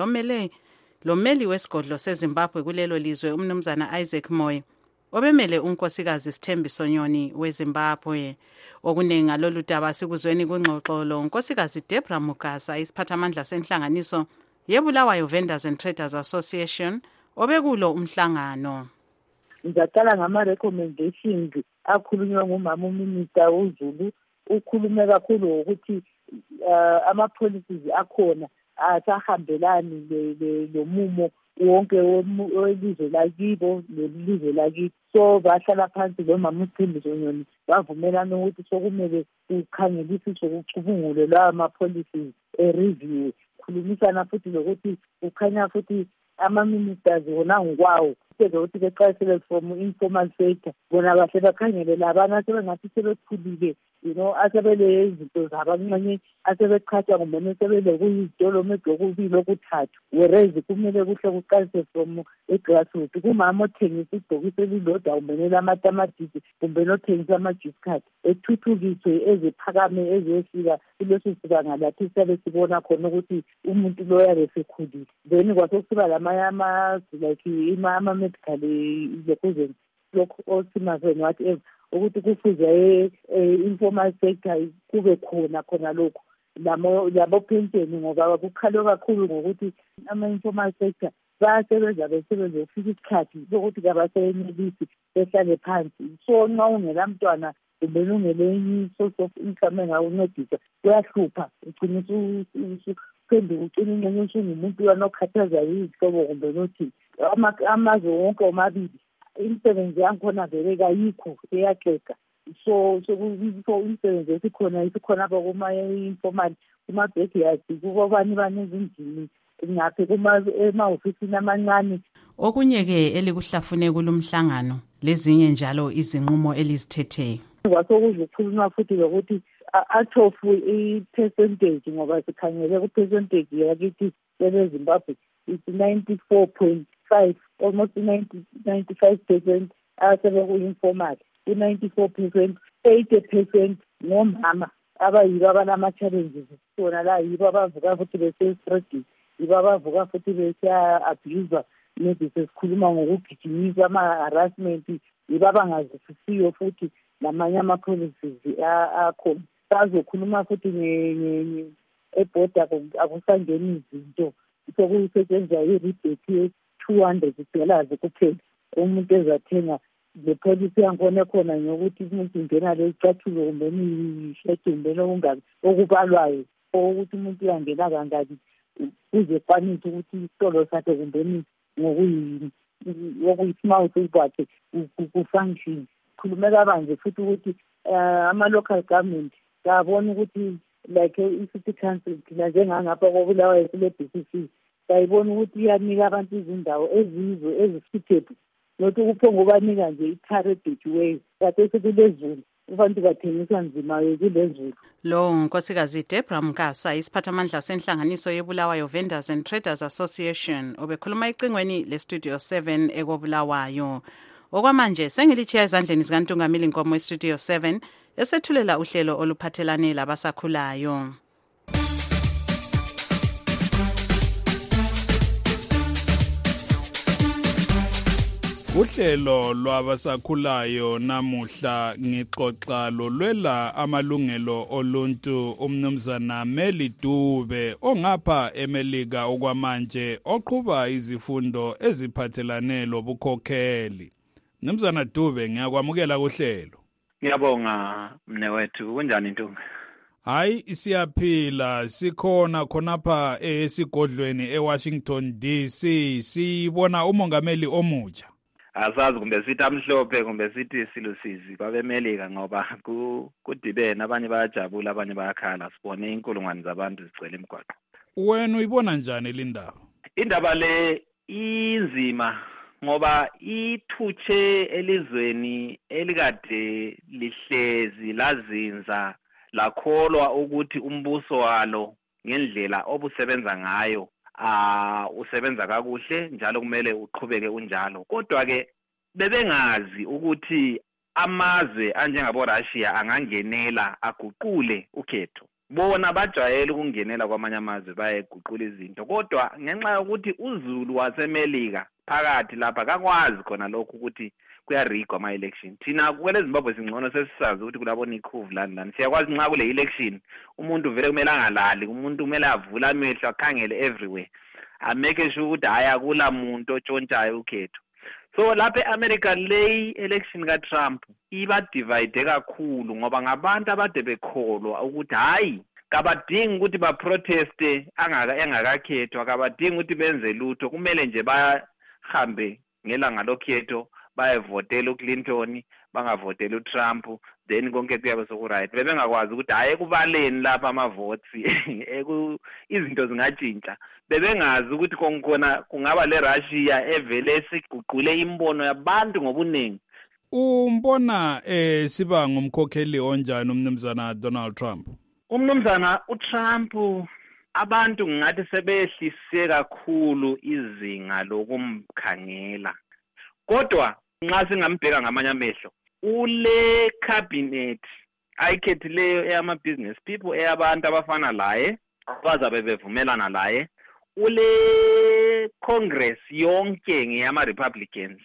lomeli wesigodlo seZimbabwe kulelo lizwe umnumzana Isaac Moyo obemele unkosikazi Sithembiso Nyoni weZimbabwe. Okuningi ngalolu daba sikuzweni kungxoxolo unkosikazi Deborah Mugasa isiphathamandla senhlanganiso yeBulawayo Vendors and Traders Association obekulo umhlangano. Ngizaqala ngama-recommendations akhulunywa ngumama uMinister uZulu ukhulume kakhulu ukuthi ama-policies akhona asahambelani lomumo wonke welizwe lakibo lelizwe lakithi so bahlala phansi lomama uSithembiso Nyoni bavumelana ukuthi sokumele ukhangelisiswe kucubungule lawa ma-policies review khulumisana futhi lokuthi ukhanya futhi ama-ministers wona ngokwawo ukuthi beqalisele from informal sector bona bahle bakhangele labana asebengathi sebekhulile asebele izinto zabancane asebeqhatsha kumbe sebele kuyizitolo medokubili okuthathu whereas kumele kuhle kuqalise from egrassroots kumama othengisa ibhokisi elilodwa kumbe lamatamatisi kumbe nothengisa ama-juice card ethuthukiswe eziphakame eziyefika kuleso sibanga lathi siyabe sibona khona ukuthi umuntu lo yabe sekhulile then kwasekusiba lamanye ama-medical lekuzeni lokhu osimazweni wathi ukuthi kufuze informal sector kube khona lokhu labo pension ngoba kukhalwe kakhulu ngokuthi ama-informal sector bayasebenza besebenze ufika isikhathi sokuthi kabaseyenelisi behlale phansi. So nxa ungela mntwana kumbe ungele enye i-source of income engawuncedisa kuyahlupha, ugcine uphenduka ucine ingxenye usungumuntu wanokhathaza yizihlobo kumbe nothi amazwe wonke omabili imisebenzi yankhona vele kayikho iyaqeda. So imisebenzi esikhona apha kuma-informal kuma-backyard kubobani banezindlini ngaphi ema-ofisini amancane. Okunye-ke elikuhlafune kulumhlangano lezinye njalo izinqumo elizithetheyo. Kwasokuze ukukhuluma futhi lokuthi athofu i-percentage ngoba sikhangele ku-percentage yakithi eleZimbabwe it's 94.5 almost 95% asebeku-informal, ku-94%, 80% ngomama abayibo abanama-challenges sona la yibo abavuka futhi bese-stressed, yibo abavuka futhi bese-abuswa. Maybe sesikhuluma ngokugijimisa ama-harassment, yibo abangazwisisiyo futhi namanye ama-policies akhona. Sazokhuluma futhi ebhoda akusangeni izinto sokusetshenziswa i-rebate ye-$200 kuphela umuntu ezathenga. Le policy yankhona ekhona nyokuthi umuntu ingena lezicathulo kumbeni ishedi kumbeni okungabi okubalwayo ukuthi umuntu uyangena kangaki kuze kwanise ukuthi isitolo sakhe kumbeni ngokuyi-small kwakhe ku-function. Khulume kabanje futhi ukuthi ama-local government kabona ukuthi like i-city council thina njengangapha koBulawayo sile-BCC sayibona ukuthi iyanika abantu izindawo ezizo ezi-suitable, nothi kuphonga ubanika nje i-targeted way kade sekulezulu abantu bathengisa nzima kulezulu. Lo unkosikazi Deborah Mkasa, isiphathamandla senhlanganiso yeBulawayo Vendors and Traders Association, obekhuluma ecingweni le-Studio 7 ekoBulawayo. Okwamanje sengilitshiya ezandleni zikaNtungamili Nkomo e-Studio 7 esethulela uhlelo oluphathelane labasakhulayo. Uhlelo lwabasakhulayo namuhla ngixoxa lolwela amalungelo oluntu umnumzana Meli Dube ongapha eMelika okwamanje oqhuba izifundo eziphathelane lobukhokheli. Mnumzana Dube, ngiyakwamukela kuhlelo. Ngiyabonga mnewethu, kunjani Ntunga? Hayi, siyaphila, sikhona khonapha esigodlweni eWashington DC, sibona umongameli omutsha. Asazi kumbe sithi amhlophe kumbe sithi silusizi kwabeMelika ngoba kudibene, abanye bayajabula abanye bayakhala. Sibone inkulungwane zabantu zigcwele emgwaqo. Wena uyibona njani lindaba? Indaba le inzima ngoba ithutshe elizweni elikade lihlezi lazinza lakholwa ukuthi umbuso walo ngendlela obusebenza ngayo usebenza kakuhle njalo kumele uqhubeke unjalo. Kodwa ke bebengazi ukuthi amazwe anjengabo Russia angangenela aguqule ukhetho. Bona bajwayele ukungenela kwamanye amazwe bayeguqula izinto, kodwa ngenxa yokuthi uZulu waseMelika phakathi lapha kakwazi khona lokho ukuthi kuyarigwa ama-election. Thina kwele Zimbabwe singcono sesisazi ukuthi kulabo Nikhuvu lani siyakwazi nxa kule election umuntu vele kumele angalali, umuntu kumele avule amehlo akhangele everywhere, ameke sure ukuthi hayi akula muntu otshontshayo ukhetho. So lapha eAmerica le election kaTrump iba-divide kakhulu ngoba ngabantu abade bekholwa ukuthi hayi kabadingi ukuthi baproteste engakakhethwa, kabadingi ukuthi benze lutho, kumele nje bahambe ngelanga lokhetho bayevotela uClinton bangavotela uTrump, then konke kuyabe sokuright. Bebengakwazi ukuthi hayi kubaleni lapha amavoti izinto zingatshintsha. Bebengazi ukuthi konkona kungaba le Russia evele siguqule imbono yabantu ngobuningi. Umbona siba ngumkhokheli onjani umnumzana Donald Trump? Umnumzana uTrump abantu ngathi sebehlise kakhulu izinga lokumkhangela. Kodwa nxa singambheka ngamanye amehlo ule cabinet ayikhethileyo eyama business people eyabantu abafana laye abazabe bevumelana laye, ule Congress yonke ngeyama Republicans,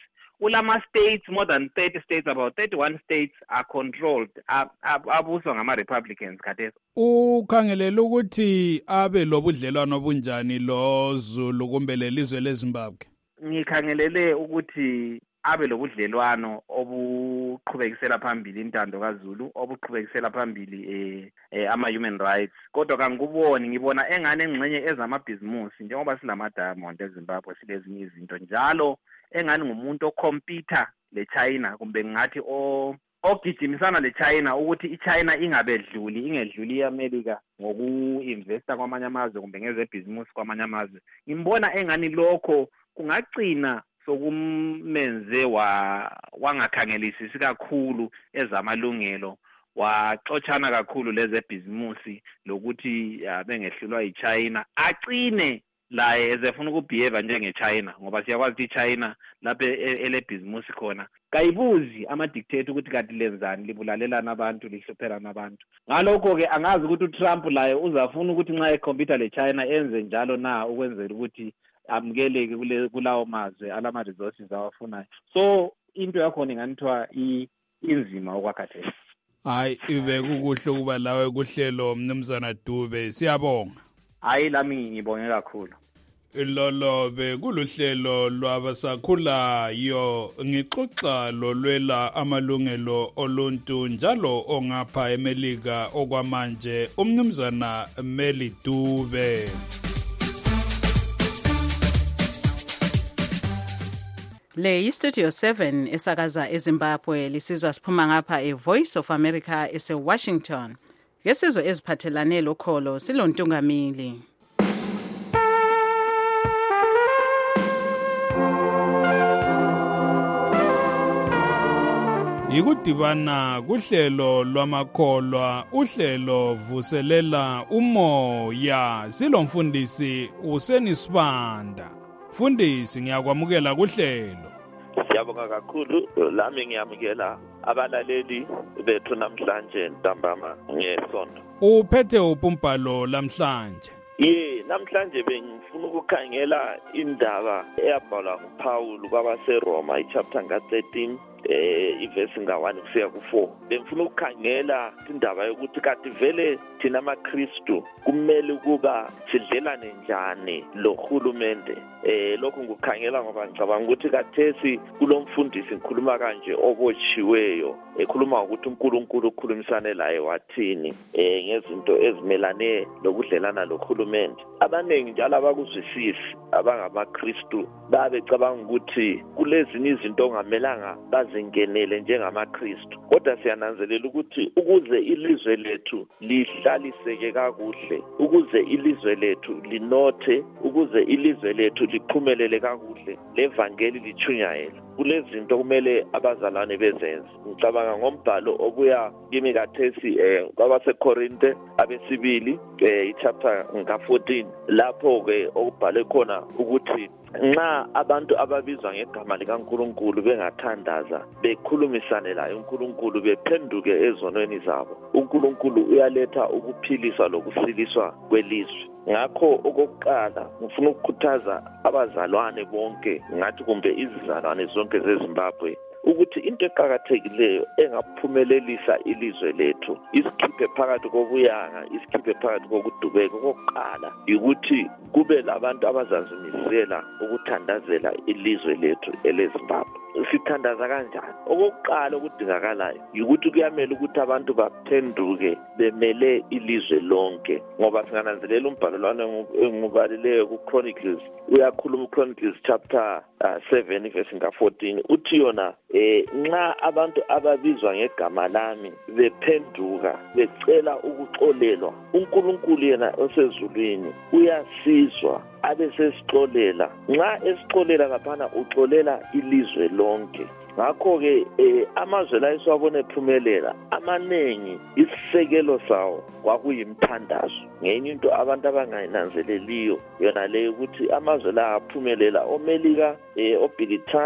kulama-states, more than 30 states, about 31 states are controlled, abuswa ngama-Republicans khathesi. Ukhangelela ukuthi abe lobudlelwano bunjani lo Zulu kumbe lelizwe leZimbabwe? Ngikhangelele ukuthi abe lobudlelwano obuqhubekisela phambili intando kaZulu, obuqhubekisela phambili ama-human rights. Kodwa kangikuboni, ngibona engane engxenye ezamabhizimusi, njengoba silama-diamond eZimbabwe, silezinye izinto njalo engani ngumuntu okhompyutha le-China, kumbe ngathi ogijimisana le-China ukuthi i-China ingedluli i-America ngoku-investa kwamanye amazwe kumbe ngezebhizimusi kwamanye amazwe. Ngimbona engani lokho kungagcina sokumenze wangakhangelisisi kakhulu ezamalungelo, waxotshana kakhulu lezebhizimusi lokuthi bengehlulwa yi-China, agcine laye ezefuna ukubehave njenge-China, ngoba siyakwazi ukuthi i-China lapho elebhizimusi khona kayibuzi ama-dictate ukuthi kanti lenzani, libulalelana abantu, lihluphelana abantu. Ngalokho-ke angazi ukuthi uTrump laye uzafuna ukuthi nxa ekhompyutha le-China enze njalo na, ukwenzela ukuthi amukeleke kulawo mazwe alama-resources awafunayo. So into yakhona inganithiwa inzima okwakhathesi. Hayi, ibe kukuhle ukuba lawe kuhlelo Mnumzana Dube, siyabonga. Hayi, lami ngibonge kakhulu. Lolo bekuluhlelo lwabasakhulayo, ngixoxa lolwela amalungelo oluntu njalo ongapha eMelika okwamanje uMnumzana Meli Dube. Le Studio 7 esakaza eZimbabwe lisizwa siphuma ngapha eVoice of America eseWashington. Ngesizwe eziphathelane lokholo silontungamili. Ikudibana kuhlelo lwamakholwa, uhlelo vuselela umoya. Silomfundisi uSenisibanda. Mfundisi, ngiyakwamukela kuhlelo. Siyabonga kakhulu, lami ngiyamukela abalaleli bethu namhlanje ntambama ngesonto. Uphethe umbhalo lamhlanje? Namhlanje bengifuna ukukhangela indaba eyabhalwa nguPaul kwabaseRoma ichapter 13 ivesi nga1 kusiya ku4. Bengifuna ukukhangela indaba yokuthi kanti vele thina amaKristu kumele ukuba sidlelane njani lohulumende. Lokho ngikukhangela ngoba ngicabanga ukuthi kathesi kulomfundisi ngikhuluma kanje obotshiweyo, ekhuluma ukuthi uNkulunkulu ukhulumisane laye wathini ngezinto ezimelane lokudlelana lohulumende. Abaningi njalo abakuzwisisi abangamaKristu babecabanga ukuthi kulezinye izinto ongamelanga bazingenele njengamaKristu. Kodwa siyananzelela ukuthi ukuze ilizwe lethu lihlaliseke kakuhle, ukuze ilizwe lethu linothe, ukuze ilizwe lethu liphumelele kakuhle, levangeli lichunyayela, kulezinto kumele abazalwane bezenze. Ngicabanga ngombhalo obuya kimi kathesi kwabaseKorinte abesibili ichapter nga14, lapho-ke okubhalwe khona ukuthi nxa abantu ababizwa ngegama likaNkulunkulu bengathandaza, bekhulumisane laye uNkulunkulu, bephenduke ezonweni zabo, uNkulunkulu uyaletha ukuphiliswa lokusiliswa kwelizwe. Ngakho okokuqala ngifuna ukukhuthaza abazalwane bonke, ngathi kumbe izizalwane zonke zeZimbabwe, ukuthi into eqhakathekileyo engaphumelelisa ilizwe lethu, isikhiphe phakathi kokuyanga, isikhiphe phakathi kokudubeka, okokuqala ukuthi kube labantu abazazimisela ukuthandazela ilizwe lethu eleZimbabwe. Sithandaza kanjani? Okokuqala okudingakalayo ukuthi kuyamela ukuthi abantu baphenduke bemele ilizwe lonke, ngoba singananzelela umbhalelwano engubalileyo kuChronicles, uyakhuluma uChronicles chapter 7 verse nga14, uthi yona nxa abantu ababizwa ngegama lami bephenduka becela ukuxolelwa, uNkulunkulu yena osezulwini uyasizwa abesesixolela. Nxa esixolela laphana uxolela ilizwe lonke. Ngakho-ke amazwe la esiwabona ephumelela amanengi isisekelo sawo kwakuyimthandazo. Ngenye into abantu abangayinanzeleliyo yona leyo ukuthi amazwe la aphumelela, oMelika, oBrithani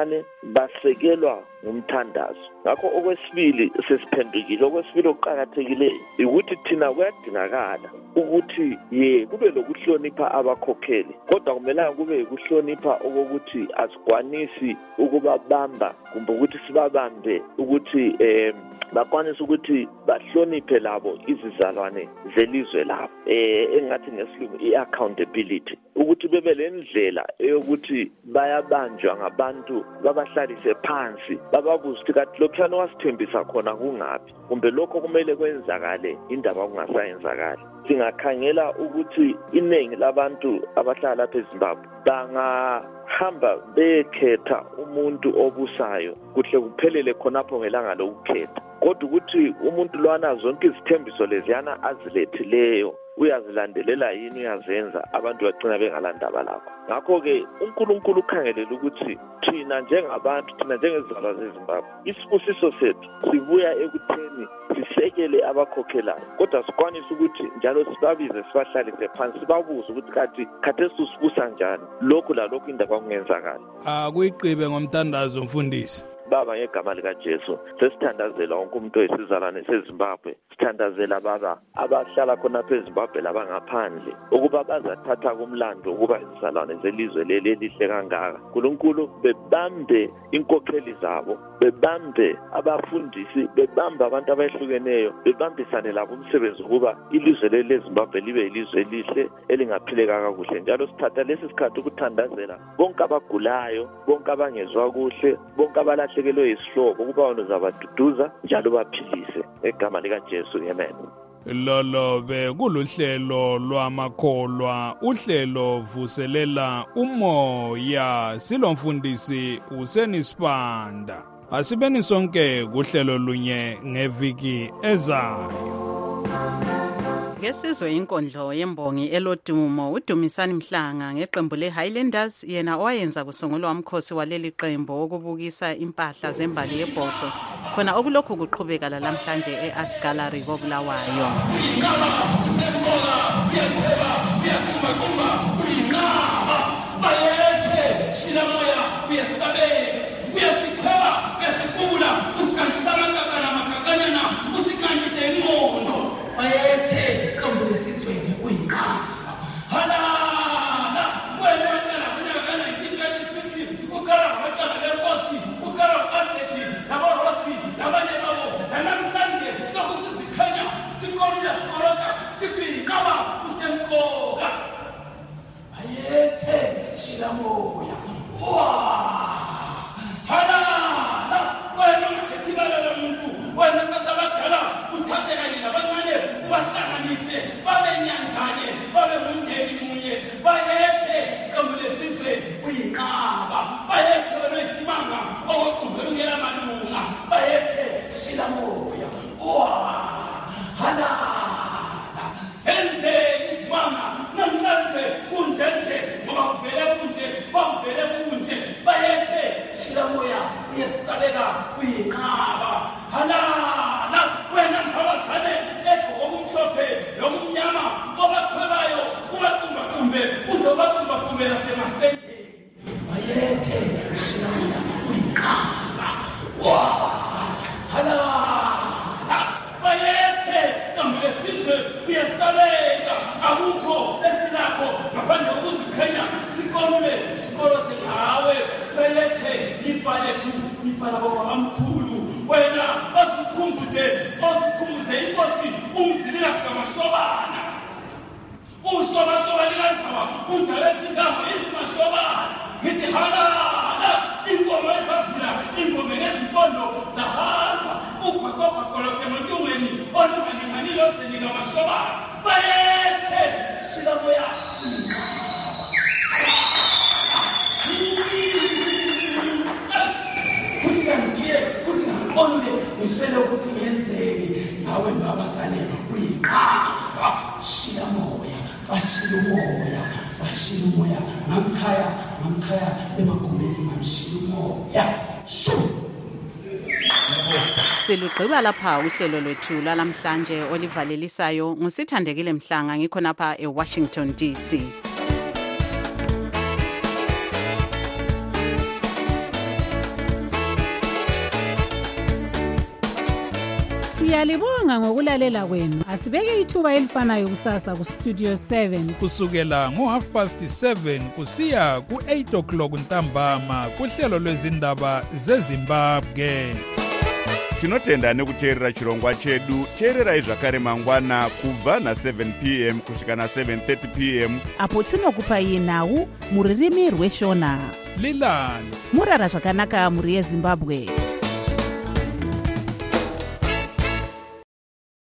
basekelwa ngumthandazo. Ngakho okwesibili sesiphendukile, okwesibili okuqakathekileyo ukuthi thina kuyadingakala ukuthi kube lokuhlonipha abakhokheli, kodwa kumelanga kube ukuhlonipha okokuthi asikwanisi ukubabamba kumbe ukuthi sibabambe ukuthi bakwanise ukuthi bahloniphe labo izizalwane zelizwe labo, engathi ngesilungu i-accountability, ukuthi bebe lendlela eyokuthi bayabanjwa ngabantu babahlalise phansi bababuze ukuthi kanti lokhuyana wasithembisa khona kungaphi, kumbe lokho kumele kwenzakale indaba kungasayenzakali. Singakhangela ukuthi iningi labantu abahlala lapha eZimbabwe bangahamba bekhetha umuntu obusayo kuhle kuphelele khonapho ngelanga lokukhetha, kodwa ukuthi umuntu lwana zonke izithembiso leziyana azilethileyo uyazilandelela yini, uyazenza, abantu bagcina bengalandaba lakho. Ngakho-ke uNkulunkulu ukhangelela ukuthi thina njengabantu, thina njengezizalwa zeZimbabwe, isibusiso sethu sibuya ekutheni sisekele abakhokhelayo, kodwa sikwanise ukuthi njalo sibabize sibahlalise phansi sibabuze ukuthi khathesi usibusa njani, lokhu lalokhu indaba kungenzakala. Kuyiqibe ngomthandazo mfundisi. Baba, ngegama likaJesu sesithandazela wonke umuntu oyisizalwane seZimbabwe, sithandazela baba abahlala khona phe eZimbabwe labangaphandle ukuba bazathatha kumlando ukuba izizalwane zelizwe leli elihle kangaka. Nkulunkulu bebambe inkokheli zabo, bebambe abafundisi, bebambe abantu abahlukeneyo, bebambisane labo umsebenzi ukuba ilizwe leli leZimbabwe libe ilizwe elihle elingaphileka kakuhle. Njalo sithatha lesi sikhathi ukuthandazela bonke abagulayo, bonke abangezwa kuhle, bonke abalahlekelwe yisihlobo ukuba wona uzabaduduza njalo baphilise egama likaJesu, amen. Lolo bekuluhlelo lwamakholwa, uhlelo vuselela umoya, silomfundisi uSenisibanda. Asibeni sonke kuhlelo lunye ngeviki ezayo. Ngesizwe inkondlo yembongi elodumo uDumisani Mhlanga ngeqembu leHighlanders, yena owayenza kusungulwa umkhosi waleli qembu okubukisa impahla zembali yebhoso khona okulokhu kuqhubeka namhlanje eArt Gallery koBulawayo. Silugqiba lapha uhlelo lwethu lalamhlanje olivalelisayo ngusithandekile Mhlanga ngikhonapha eWashington DC. Siyalibonga ngokulalela kwenu. Asibeke ithuba elifanayo kusasa ku Studio 7 kusukela ngo7:30 kusiya ku8 ntambama kuhlelo lwezindaba zeZimbabwe. Tinotenda nekuteerera chirongwa chedu. Teererai zvakare mangwana kubva na7 p.m. kusvika na7:30 p.m. apo tinokupai nhau muririmi rweshona. Lilani murara zvakanaka muri yeZimbabwe.